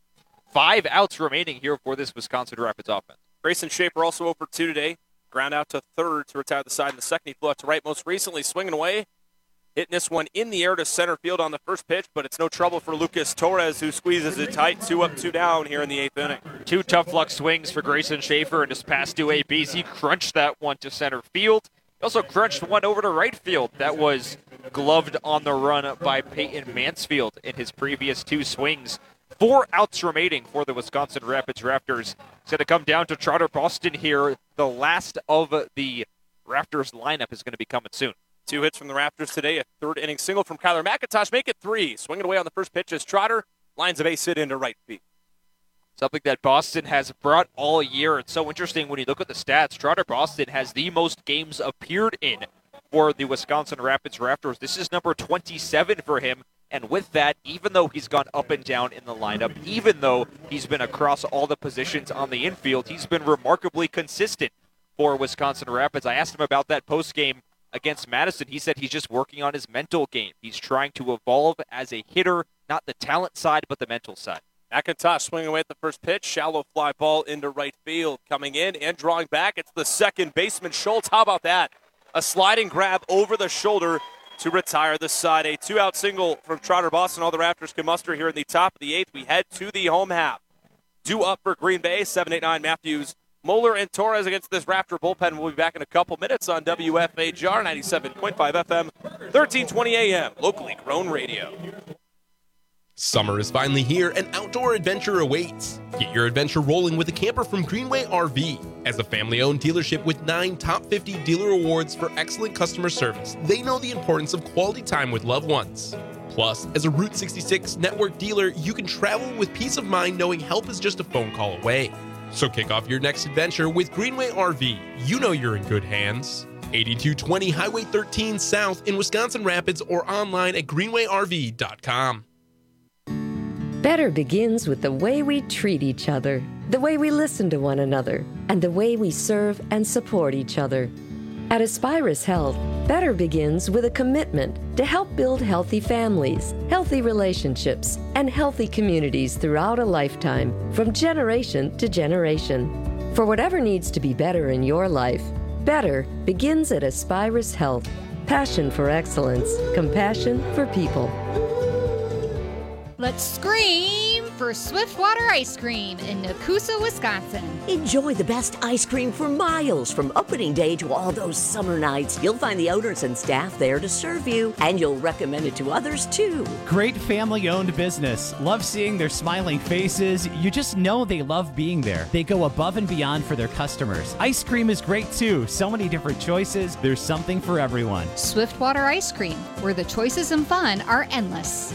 5 outs remaining here for this Wisconsin Rapids offense. Grayson Schaefer also 0 for 2 today. Ground out to third to retire the side in the second. He flew out to right, most recently swinging away. Hitting this one in the air to center field on the first pitch, but it's no trouble for Lucas Torres, who squeezes it tight. 2 up, 2 down here in the 8th inning. 2 tough luck swings for Grayson Schaefer in his past 2 ABs. He crunched that one to center field. He also crunched one over to right field. That was gloved on the run by Peyton Mansfield in his previous 2 swings. 4 outs remaining for the Wisconsin Rapids Raptors. It's going to come down to Trotter Boston here. The last of the Raptors lineup is going to be coming soon. 2 hits from the Raptors today. A 3rd inning single from Kyler McIntosh. Make it 3. Swinging away on the first pitch as Trotter lines a base hit into right field. Something that Boston has brought all year. It's so interesting when you look at the stats. Trotter Boston has the most games appeared in for the Wisconsin Rapids Raptors. This is number 27 for him. And with that, even though he's gone up and down in the lineup, even though he's been across all the positions on the infield, he's been remarkably consistent for Wisconsin Rapids. I asked him about that postgame against Madison. He said he's just working on his mental game. He's trying to evolve as a hitter, not the talent side, but the mental side. McIntosh swinging away at the first pitch. Shallow fly ball into right field. Coming in and drawing back. It's the second baseman, Schultz. How about that? A sliding grab over the shoulder to retire the side. A 2-out single from Trotter Boston. All the Raptors can muster here in the top of the 8th. We head to the home half. 2 up for Green Bay. 7-8-9 Matthews, Moeller, and Torres against this Raptor bullpen. We'll be back in a couple minutes on WFHR 97.5 FM, 1320 AM, locally grown radio. Summer is finally here and outdoor adventure awaits. Get your adventure rolling with a camper from Greenway RV. As a family-owned dealership with 9 top 50 dealer awards for excellent customer service, they know the importance of quality time with loved ones. Plus, as a Route 66 network dealer, you can travel with peace of mind knowing help is just a phone call away. So kick off your next adventure with Greenway RV. You know you're in good hands. 8220 Highway 13 South in Wisconsin Rapids or online at greenwayrv.com. Better begins with the way we treat each other, the way we listen to one another, and the way we serve and support each other. At Aspirus Health, better begins with a commitment to help build healthy families, healthy relationships, and healthy communities throughout a lifetime, from generation to generation. For whatever needs to be better in your life, better begins at Aspirus Health. Passion for excellence, compassion for people. Let's scream for Swiftwater Ice Cream in Nakusa, Wisconsin. Enjoy the best ice cream for miles from opening day to all those summer nights. You'll find the owners and staff there to serve you, and you'll recommend it to others too. Great family-owned business. Love seeing their smiling faces. You just know they love being there. They go above and beyond for their customers. Ice cream is great too. So many different choices. There's something for everyone. Swiftwater Ice Cream, where the choices and fun are endless.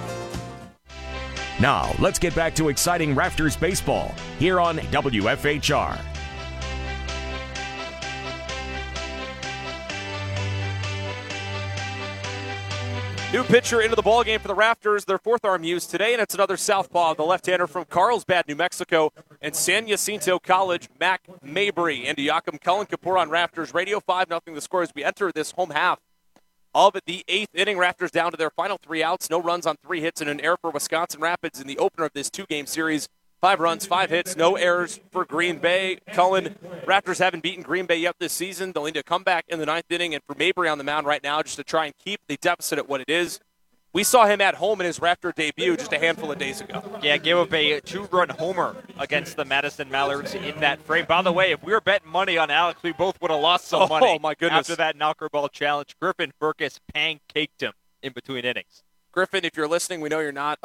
Now, let's get back to exciting Raptors baseball here on WFHR. New pitcher into the ballgame for the Raptors, their fourth arm used today, and it's another southpaw, the left-hander from Carlsbad, New Mexico, and San Jacinto College, Mac Mabry. And Joachim Cullen Kapoor on Raptors Radio, 5-0 the score as we enter this home half of the eighth inning. Raptors down to their final 3 outs, no runs on 3 hits and an error for Wisconsin Rapids in the opener of this 2-game series. 5 runs, 5 hits, no errors for Green Bay. Cullen, Raptors haven't beaten Green Bay yet this season. They'll need a comeback in the 9th inning, and for Mabry on the mound right now just to try and keep the deficit at what it is. We saw him at home in his Raptor debut just a handful of days ago. Yeah, gave up a 2-run homer against the Madison Mallards in that frame. By the way, if we were betting money on Alex, we both would have lost some money. Oh, my goodness. After that knocker ball challenge. Griffin Burkus pancaked him in between innings. Griffin, if you're listening, we know you're not.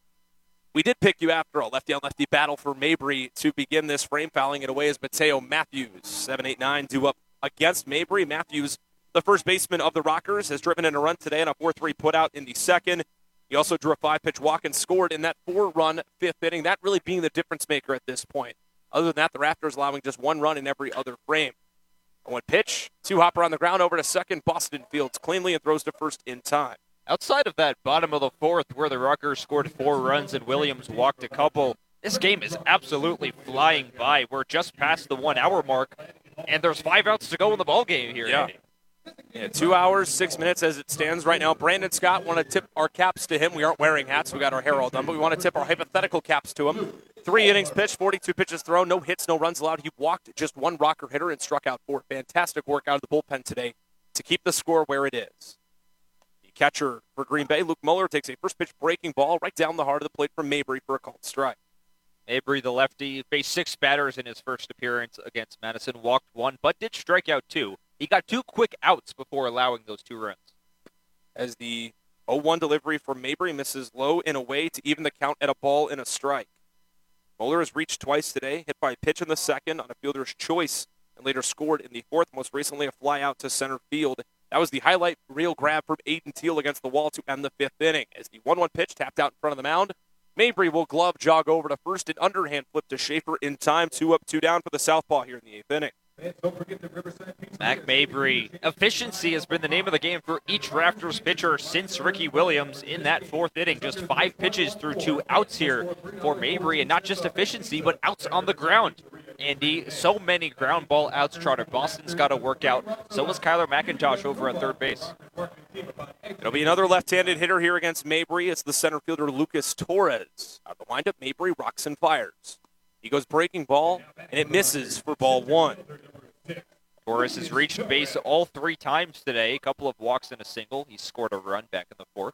We did pick you after all. Lefty-on-lefty battle for Mabry to begin this frame. Fouling it away is Mateo Matthews. 7-8-9 due up against Mabry. Matthews, the first baseman of the Rockers, has driven in a run today on a 4-3 putout in the second. He also drew a 5-pitch walk and scored in that 4-run 5th inning, that really being the difference maker at this point. Other than that, the Raptors allowing just 1 run in every other frame. 1 pitch, 2-hopper on the ground over to second. Boston fields cleanly and throws to first in time. Outside of that bottom of the 4th where the Rockers scored 4 runs and Williams walked a couple, this game is absolutely flying by. We're just past the 1-hour mark, and there's 5 outs to go in the ballgame here, Andy. Yeah, 2 hours, 6 minutes as it stands right now. Brandon Scott, want to tip our caps to him. We aren't wearing hats. We got our hair all done, but we want to tip our hypothetical caps to him. 3 innings pitched, 42 pitches thrown, no hits, no runs allowed. He walked just 1 Rocker hitter and struck out 4. Fantastic work out of the bullpen today to keep the score where it is. The catcher for Green Bay, Luke Mueller, takes a first pitch breaking ball right down the heart of the plate from Mabry for a called strike. Mabry, the lefty, faced 6 batters in his first appearance against Madison, walked 1, but did strike out 2. He got 2 quick outs before allowing those 2 runs. As the 0-1 delivery from Mabry misses low and away to even the count at a ball and a strike. Mueller has reached twice today, hit by a pitch in the second on a fielder's choice, and later scored in the 4th, most recently a fly out to center field. That was the highlight reel grab from Aiden Teal against the wall to end the 5th inning. As the 1-1 pitch tapped out in front of the mound, Mabry will glove jog over to first, an underhand flip to Schaefer in time. 2 up, 2 down for the southpaw here in the 8th inning. Mac Mabry. Efficiency has been the name of the game for each Raptors pitcher since Ricky Williams in that 4th inning. Just 5 pitches through 2 outs here for Mabry, and not just efficiency, but outs on the ground. Andy, so many ground ball outs, Trotter. Boston's got to work out. So was Kyler McIntosh over at third base. It'll be another left-handed hitter here against Mabry. It's the center fielder Lucas Torres. Out of the windup, Mabry rocks and fires. He goes breaking ball, and it misses for ball 1. Torres has reached base all 3 times today. A couple of walks and a single. He scored a run back in the 4th.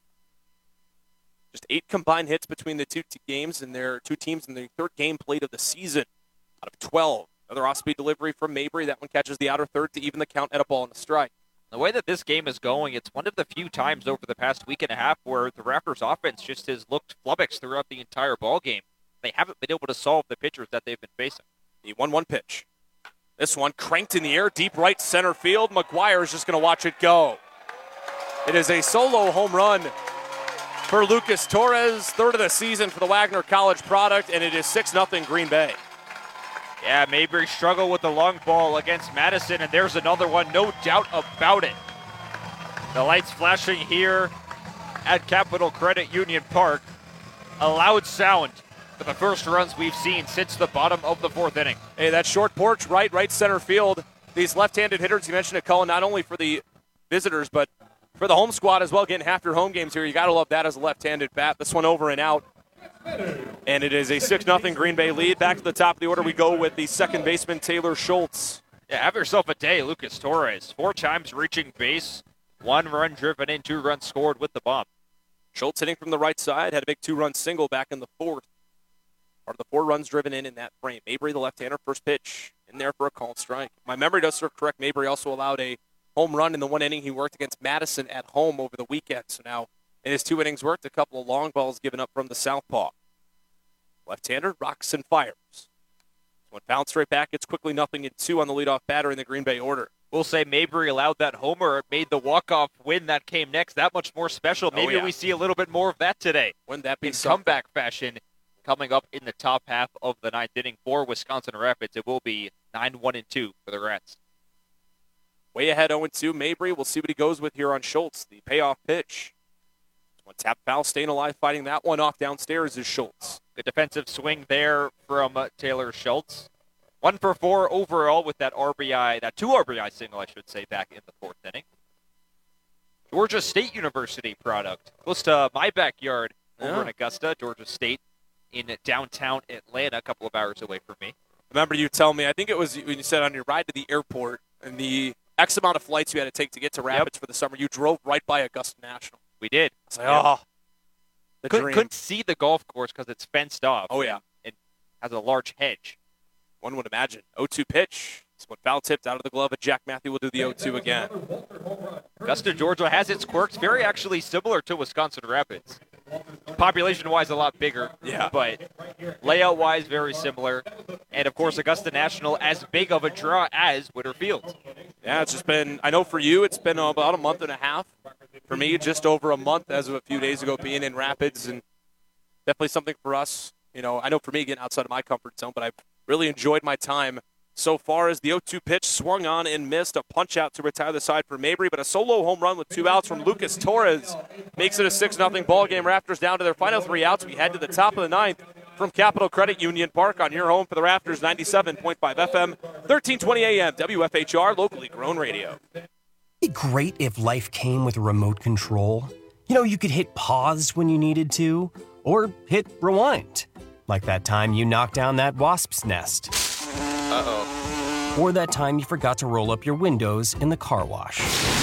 Just 8 combined hits between the 2 games, and their 2 teams in the 3rd game played of the season out of 12. Another off-speed delivery from Mabry. That one catches the outer third to even the count at a ball and a strike. The way that this game is going, it's one of the few times over the past week and a half where the Raptors offense just has looked flummoxed throughout the entire ball game. They haven't been able to solve the pitchers that they've been facing. The 1-1 pitch. This one cranked in the air, deep right center field. McGuire is just going to watch it go. It is a solo home run for Lucas Torres, 3rd of the season for the Wagner College product, and it is 6-0 Green Bay. Yeah, Mabry struggled with the long ball against Madison, and there's another one, no doubt about it. The lights flashing here at Capital Credit Union Park. A loud sound for the first runs we've seen since the bottom of the 4th inning. Hey, that short porch right center field. These left-handed hitters, you mentioned it, Cullen, not only for the visitors, but for the home squad as well, getting half your home games here. You got to love that as a left-handed bat. This one over and out. And it is a 6-0 Green Bay lead. Back to the top of the order we go with the second baseman, Taylor Schultz. Yeah, have yourself a day, Lucas Torres. 4 times reaching base, 1 run driven in, 2 runs scored with the bomb. Schultz hitting from the right side, had a big 2-run single back in the fourth. Part of the 4 runs driven in that frame. Mabry, the left-hander, first pitch in there for a called strike. My memory does serve correct. Mabry also allowed a home run in the 1 inning he worked against Madison at home over the weekend. So now in his 2 innings worked, a couple of long balls given up from the southpaw. Left-hander rocks and fires. One bounced right back. It's quickly 0-2 on the leadoff batter in the Green Bay order. We'll say Mabry allowed that homer. It made the walk-off win that came next that much more special. Maybe we see a little bit more of that today. Wouldn't that be in something? Comeback fashion coming up in the top half of the 9th inning for Wisconsin Rapids. It will be 9-1-2 for the Rats. Way ahead 0-2. Mabry, we'll see what he goes with here on Schultz. The payoff pitch. One tap foul, staying alive, fighting that one off downstairs is Schultz. Good defensive swing there from Taylor Schultz. 1 for 4 overall with that RBI, that 2 RBI single, I should say, back in the 4th inning. Georgia State University product. Close to my backyard over in Augusta, Georgia State in downtown Atlanta, a couple of hours away from me. Remember you tell me, I think it was when you said on your ride to the airport and the X amount of flights you had to take to get to Rapids for the summer, you drove right by Augusta National. We did. It's like, couldn't see the golf course because it's fenced off. Oh, yeah. It has a large hedge. One would imagine. 0-2 pitch. This one foul tipped out of the glove, and Jack Matthew will do the 0-2 again. Augusta, Georgia has its quirks, very actually similar to Wisconsin Rapids. Population-wise, a lot bigger, but layout-wise, very similar. And, of course, Augusta National, as big of a draw as Witter Field. Yeah, it's just been, I know for you, it's been about a month and a half. For me, just over a month as of a few days ago being in Rapids, and definitely something for us. You know, I know for me, getting outside of my comfort zone, but I've really enjoyed my time so far as the 0-2 pitch swung on and missed. A punch-out to retire the side for Mabry, but a solo home run with 2 outs from Lucas Torres makes it a 6-0 ball game. Raptors down to their final 3 outs. We head to the top of the 9th from Capital Credit Union Park on your home for the Raptors, 97.5 FM, 1320 AM, WFHR, locally grown radio. It'd be great if life came with a remote control. You know, you could hit pause when you needed to, or hit rewind. Like that time you knocked down that wasp's nest. Uh-oh. Or that time you forgot to roll up your windows in the car wash.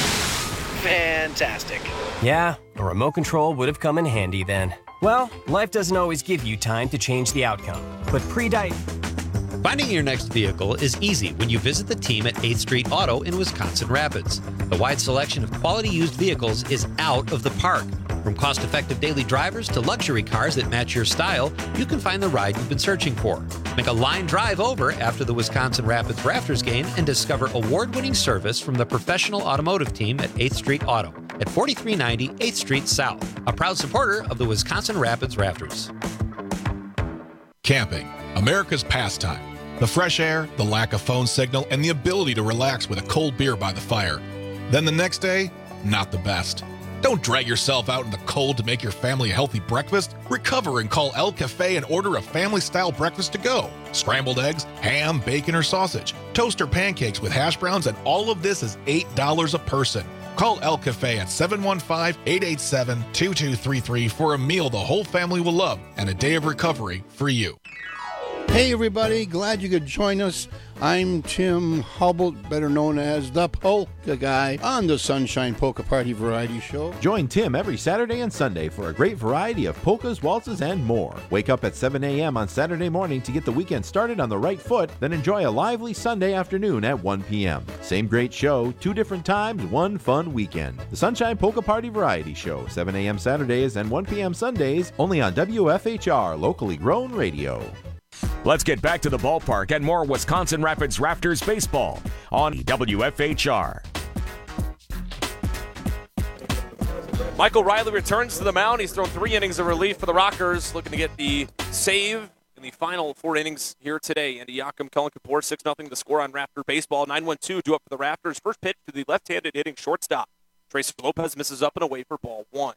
Fantastic. Yeah, a remote control would have come in handy then. Well, life doesn't always give you time to change the outcome, but Finding your next vehicle is easy when you visit the team at 8th Street Auto in Wisconsin Rapids. The wide selection of quality used vehicles is out of the park. From cost-effective daily drivers to luxury cars that match your style, you can find the ride you've been searching for. Make a line drive over after the Wisconsin Rapids Rafters game and discover award-winning service from the professional automotive team at 8th Street Auto at 4390 8th Street South, a proud supporter of the Wisconsin Rapids Rafters. Camping, America's pastime. The fresh air, the lack of phone signal, and the ability to relax with a cold beer by the fire. Then the next day, not the best. Don't drag yourself out in the cold to make your family a healthy breakfast. Recover and call El Cafe and order a family-style breakfast to go. Scrambled eggs, ham, bacon, or sausage, toast or pancakes with hash browns, and all of this is $8 a person. Call El Cafe at 715-887-2233 for a meal the whole family will love and a day of recovery for you. Hey everybody, glad you could join us. I'm Tim Hubble, better known as the Polka Guy, on the Sunshine Polka Party Variety Show. Join Tim every Saturday and Sunday for a great variety of polkas, waltzes, and more. Wake up at 7 a.m. on Saturday morning to get the weekend started on the right foot, then enjoy a lively Sunday afternoon at 1 p.m. Same great show, 2 different times, 1 fun weekend. The Sunshine Polka Party Variety Show, 7 a.m. Saturdays and 1 p.m. Sundays, only on WFHR, locally grown radio. Let's get back to the ballpark and more Wisconsin Rapids Raptors baseball on WFHR. Michael Riley returns to the mound. He's thrown 3 innings of relief for the Rockers, looking to get the save in the final 4 innings here today. Andy Yakum, Cullen Kapoor, 6-0 the score on Raptor baseball. 9-1-2 due up for the Raptors. First pitch to the left-handed hitting shortstop. Tracer Lopez misses up and away for ball 1.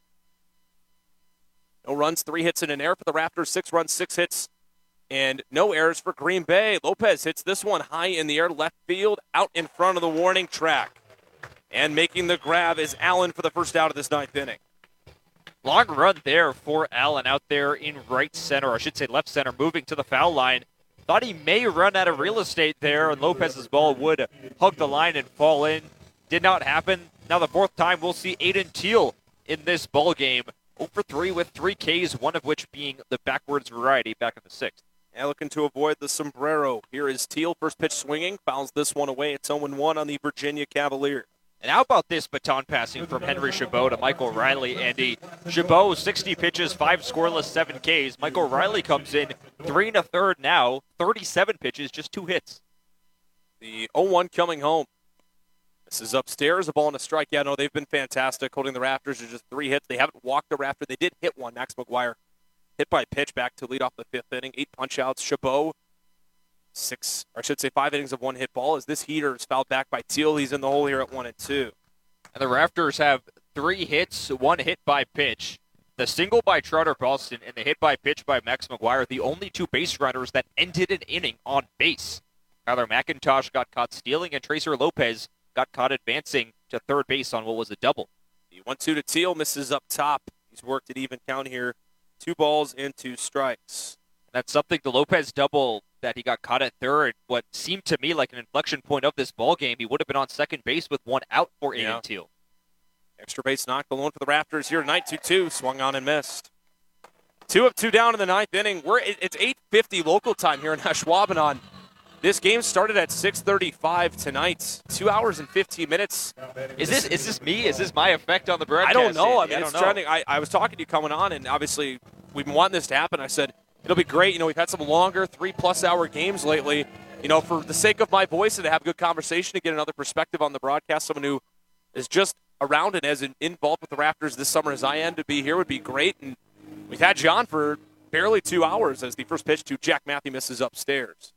No runs, 3 hits in an error for the Raptors. 6 runs, 6 hits. And no errors for Green Bay. Lopez hits this one high in the air, left field, out in front of the warning track. And making the grab is Allen for the first out of this 9th inning. Long run there for Allen out there in right center, or I should say left center, moving to the foul line. Thought he may run out of real estate there, and Lopez's ball would hug the line and fall in. Did not happen. Now the 4th time we'll see Aiden Teal in this ball game over 3 with 3 Ks, one of which being the backwards variety back in the 6th. And looking to avoid the sombrero. Here is Teal, first pitch swinging, fouls this one away. It's 0-1 on the Virginia Cavaliers. And how about this baton passing from Henry Chabot to Michael Riley, Andy? Chabot, 60 pitches, 5 scoreless, 7 Ks. Michael Riley comes in 3 1/3 now, 37 pitches, just 2 hits. The 0-1 coming home. This is upstairs, a ball and a strike. Yeah, no, they've been fantastic holding the Raptors to just 3 hits. They haven't walked a Raptor. They did hit one. Max McGuire hit by pitch back to lead off the 5th inning. 8 punch-outs. Chabot, 5 innings of 1 hit ball as this heater is fouled back by Teal. He's in the hole here at 1-2. And the Raptors have 3 hits, 1 hit by pitch. The single by Trotter Boston and the hit by pitch by Max McGuire, the only 2 base runners that ended an inning on base. Tyler McIntosh got caught stealing, and Tracer Lopez got caught advancing to third base on what was a double. The 1-2 to Teal, misses up top. He's worked at even count here. 2 balls and 2 strikes. That's something, the Lopez double that he got caught at third, what seemed to me like an inflection point of this ball game. He would have been on second base with 1 out for Aiden Teal. Extra base knock, the lone for the Raptors here tonight, 2-2, swung on and missed. 2 of 2 down in the 9th inning. It's 8:50 local time here in Ashwaubenon. This game started at 6:35 tonight. 2 hours and 15 minutes. Is this me? Is this my effect on the broadcast? I don't know. I mean, it's trending. I was talking to you coming on, and obviously we've been wanting this to happen. I said, it'll be great. We've had some longer 3+ hour games lately. For the sake of my voice and to have a good conversation, to get another perspective on the broadcast, someone who is just around and as involved with the Raptors this summer as I am, to be here would be great. And we've had John for barely 2 hours as the first pitch to Jack Matthew misses upstairs.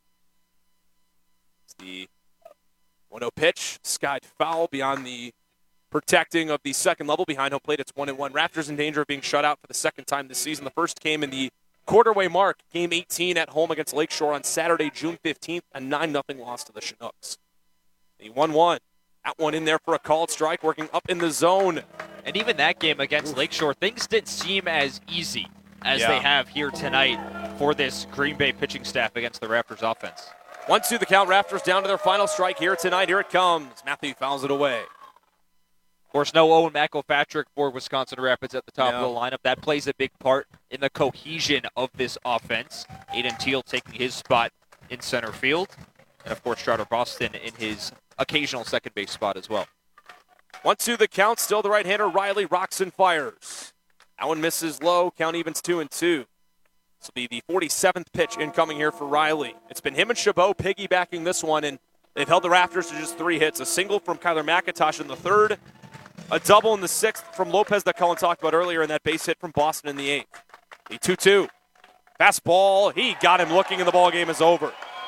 It's the 1-0 pitch, skied foul beyond the protecting of the second level behind home plate. It's 1-1. Raptors in danger of being shut out for the second time this season. The first came in the quarterway mark, game 18 at home against Lakeshore on Saturday, June 15th, a 9-0 loss to the Chinooks. The 1-1. That one in there for a called strike, working up in the zone. And even that game against Lakeshore, things didn't seem as easy as they have here tonight for this Green Bay pitching staff against the Raptors offense. 1-2 the count. Raptors down to their final strike here tonight. Here it comes. Matthew fouls it away. Of course, no Owen McElpatrick for Wisconsin Rapids at the top of the lineup. That plays a big part in the cohesion of this offense. Aiden Teal taking his spot in center field. And, of course, Trotter Boston in his occasional second base spot as well. 1-2 the count. Still the right-hander. Riley rocks and fires. That one misses low. Count evens 2-2. This will be the 47th pitch incoming here for Riley. It's been him and Chabot piggybacking this one, and they've held the Raptors to just 3 hits. A single from Kyler McIntosh in the 3rd, a double in the 6th from Lopez that Colin talked about earlier, and that base hit from Boston in the 8th. The 2-2. Fastball. He got him looking, and the ball game is over.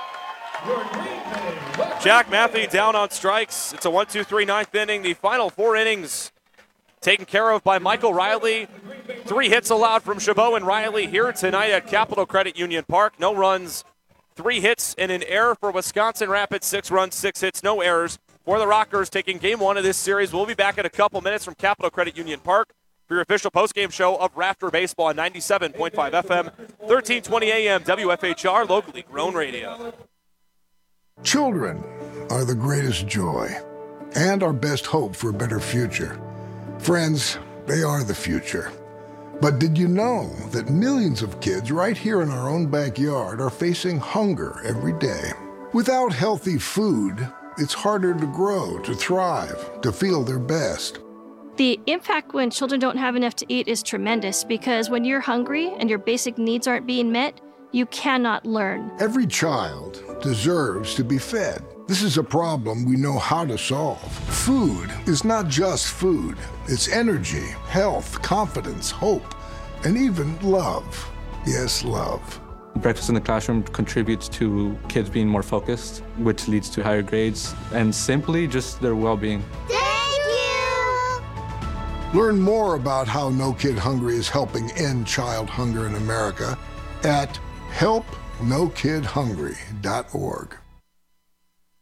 Jack Matthew down on strikes. It's a 1-2-3 9th inning. The final 4 innings taken care of by Michael Riley. 3 hits allowed from Chabot and Riley here tonight at Capital Credit Union Park. No runs, 3 hits, and an error for Wisconsin Rapids. 6 runs, 6 hits, no errors for the Rockers taking game 1 of this series. We'll be back in a couple minutes from Capital Credit Union Park for your official postgame show of Raptor Baseball on 97.5 FM, 1320 AM, WFHR, locally grown radio. Children are the greatest joy and our best hope for a better future. Friends, they are the future. But did you know that millions of kids right here in our own backyard are facing hunger every day? Without healthy food, it's harder to grow, to thrive, to feel their best. The impact when children don't have enough to eat is tremendous because when you're hungry and your basic needs aren't being met, you cannot learn. Every child deserves to be fed. This is a problem we know how to solve. Food is not just food. It's energy, health, confidence, hope, and even love. Yes, love. Breakfast in the classroom contributes to kids being more focused, which leads to higher grades, and simply just their well-being. Thank you! Learn more about how No Kid Hungry is helping end child hunger in America at helpnokidhungry.org.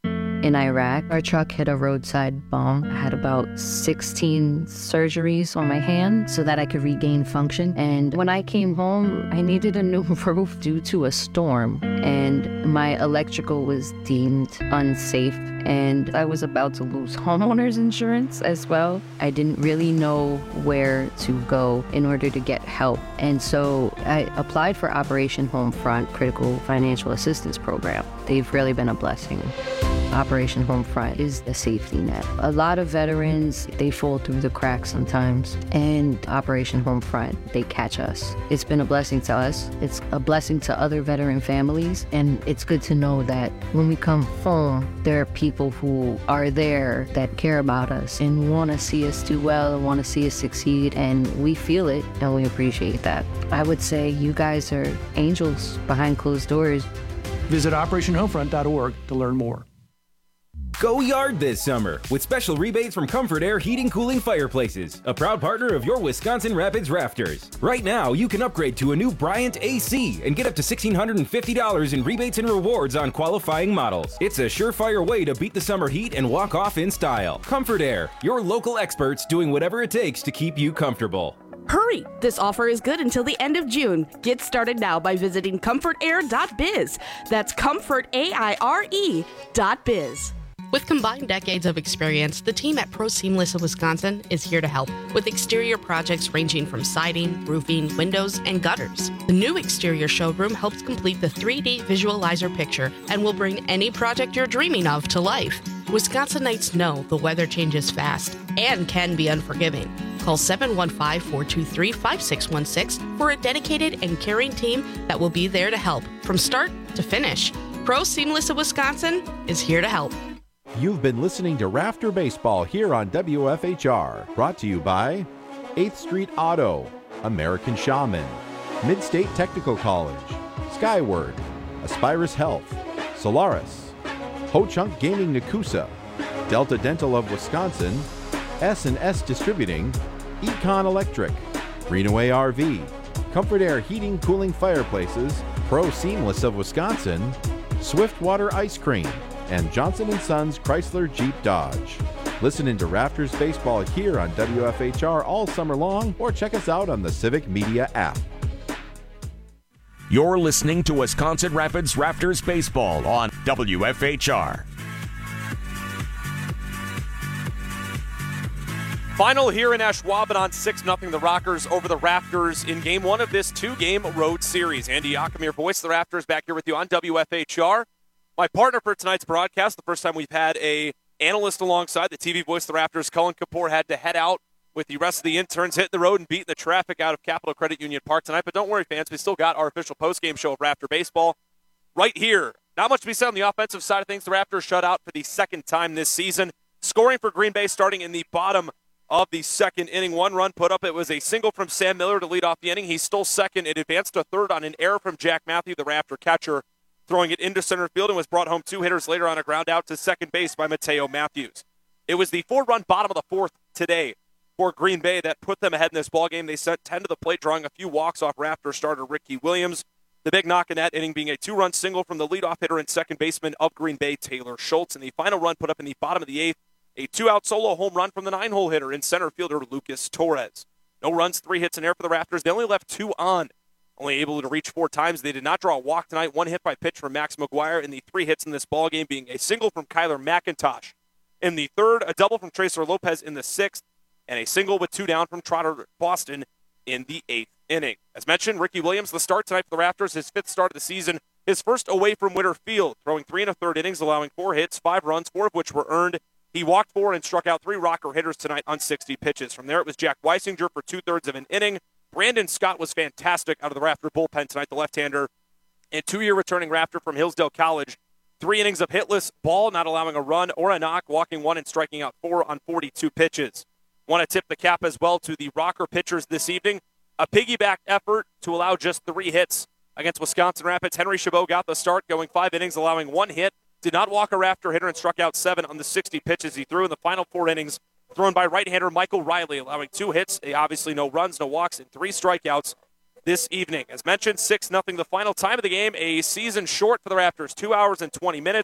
in Iraq. Our truck hit a roadside bomb. I had about 16 surgeries on my hand so that I could regain function. And when I came home, I needed a new roof due to a storm. And my electrical was deemed unsafe. And I was about to lose homeowner's insurance as well. I didn't really know where to go in order to get help. And so I applied for Operation Homefront Critical Financial Assistance Program. They've really been a blessing. Operation Homefront is a safety net. A lot of veterans, they fall through the cracks sometimes, and Operation Homefront, they catch us. It's been a blessing to us. It's a blessing to other veteran families, and it's good to know that when we come home, there are people who are there that care about us and want to see us do well and want to see us succeed, and we feel it, and we appreciate that. I would say you guys are angels behind closed doors. Visit OperationHomefront.org to learn more. Go yard this summer with special rebates from Comfort Air Heating Cooling Fireplaces, a proud partner of your Wisconsin Rapids Rafters. Right now, you can upgrade to a new Bryant AC and get up to $1,650 in rebates and rewards on qualifying models. It's a surefire way to beat the summer heat and walk off in style. Comfort Air, your local experts doing whatever it takes to keep you comfortable. Hurry! This offer is good until the end of June. Get started now by visiting comfortair.biz. That's comfortaire.biz. With combined decades of experience, the team at Pro Seamless of Wisconsin is here to help with exterior projects ranging from siding, roofing, windows, and gutters. The new exterior showroom helps complete the 3D visualizer picture and will bring any project you're dreaming of to life. Wisconsinites know the weather changes fast and can be unforgiving. Call 715-423-5616 for a dedicated and caring team that will be there to help from start to finish. Pro Seamless of Wisconsin is here to help. You've been listening to Rafter Baseball here on WFHR, brought to you by 8th Street Auto, American Shaman, Midstate Technical College, Skyward, Aspirus Health, Solaris, Ho-Chunk Gaming Nakusa, Delta Dental of Wisconsin, S&S Distributing, Econ Electric, Greenaway RV, Comfort Air Heating Cooling Fireplaces, Pro Seamless of Wisconsin, Swiftwater Ice Cream, and Johnson & Sons Chrysler Jeep Dodge. Listen into Rafters Baseball here on WFHR all summer long, or check us out on the Civic Media app. You're listening to Wisconsin Rapids Rafters Baseball on WFHR. Final here in Ashwaubenon, 6-0 the Rockers over the Rafters in game one of this two-game road series. Andy Yakamir, voice of the Rafters, back here with you on WFHR. My partner for tonight's broadcast, the first time we've had a analyst alongside the TV voice of the Raptors, Cullen Kapoor, had to head out with the rest of the interns, hitting the road and beating the traffic out of Capital Credit Union Park tonight. But don't worry, fans, we still got our official postgame show of Raptor Baseball right here. Not much to be said on the offensive side of things. The Raptors shut out for the second time this season. Scoring for Green Bay starting in the bottom of the second inning. One run put up. It was a single from Sam Miller to lead off the inning. He stole second. It advanced to third on an error from Jack Matthew, the Raptor catcher, throwing it into center field, and was brought home two hitters later on a ground out to second base by Mateo Matthews. It was the 4-run bottom of the fourth today for Green Bay that put them ahead in this ballgame. They sent 10 to the plate, drawing a few walks off Raptor starter Ricky Williams. The big knock in that inning being a 2-run single from the leadoff hitter and second baseman of Green Bay, Taylor Schultz. And the final run put up in the bottom of the eighth, a 2-out solo home run from the 9-hole hitter and center fielder Lucas Torres. No runs, 3 hits in air for the Raptors. They only left 2 on. Only able to reach 4 times. They did not draw a walk tonight. 1 hit by pitch from Max McGuire, and the 3 hits in this ballgame being a single from Kyler McIntosh in the third, a double from Tracer Lopez in the sixth, and a single with 2 down from Trotter Boston in the 8th inning. As mentioned, Ricky Williams, the start tonight for the Raptors, his 5th start of the season, his first away from Winter Field, throwing 3 1/3 innings, allowing 4 hits, 5 runs, 4 of which were earned. He walked 4 and struck out 3 Rocker hitters tonight on 60 pitches. From there, it was Jack Weisinger for 2/3 of an inning. Brandon Scott was fantastic out of the Raptor bullpen tonight, the left-hander, and 2-year returning Raptor from Hillsdale College. 3 innings of hitless ball, not allowing a run or a knock, walking 1 and striking out 4 on 42 pitches. Want to tip the cap as well to the Rocker pitchers this evening. A piggyback effort to allow just 3 hits against Wisconsin Rapids. Henry Chabot got the start, going 5 innings, allowing 1 hit. Did not walk a Raptor hitter and struck out 7 on the 60 pitches he threw in the final 4 innings. Thrown by right-hander Michael Riley, allowing 2 hits, obviously no runs, no walks, and 3 strikeouts this evening. As mentioned, 6-0 the final time of the game. A season short for the Raptors, 2 hours and 20 minutes.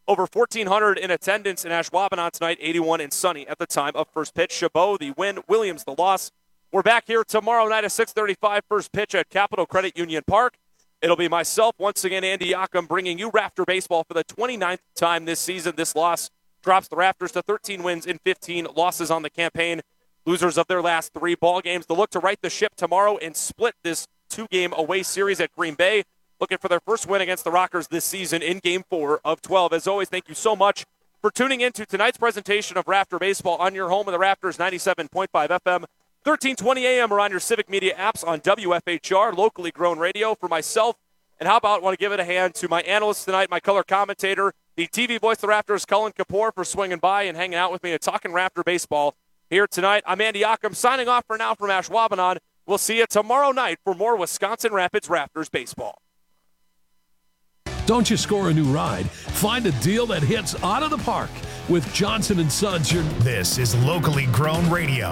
Over 1,400 in attendance in Ashwaubenon tonight, 81 and sunny at the time of first pitch. Chabot, the win. Williams, the loss. We're back here tomorrow night at 6:35, first pitch at Capital Credit Union Park. It'll be myself, once again, Andy Yockum, bringing you Rafter Baseball for the 29th time this season. This loss drops the Rafters to 13 wins and 15 losses on the campaign. Losers of their last 3 ball games. They'll look to right the ship tomorrow and split this 2-game away series at Green Bay. Looking for their first win against the Rockers this season in Game 4 of 12. As always, thank you so much for tuning in to tonight's presentation of Rafter Baseball on your home of the Rafters, 97.5 FM, 1320 AM, or on your Civic Media apps on WFHR, locally grown radio. For myself, and how about I want to give it a hand to my analyst tonight, my color commentator, the TV voice of the Rafters, Cullen Kapoor, for swinging by and hanging out with me and talking Rafter Baseball here tonight. I'm Andy Yockum, signing off for now from Ashwaubenon. We'll see you tomorrow night for more Wisconsin Rapids Rafters Baseball. Don't you score a new ride? Find a deal that hits out of the park with Johnson & Sons. This is locally grown radio.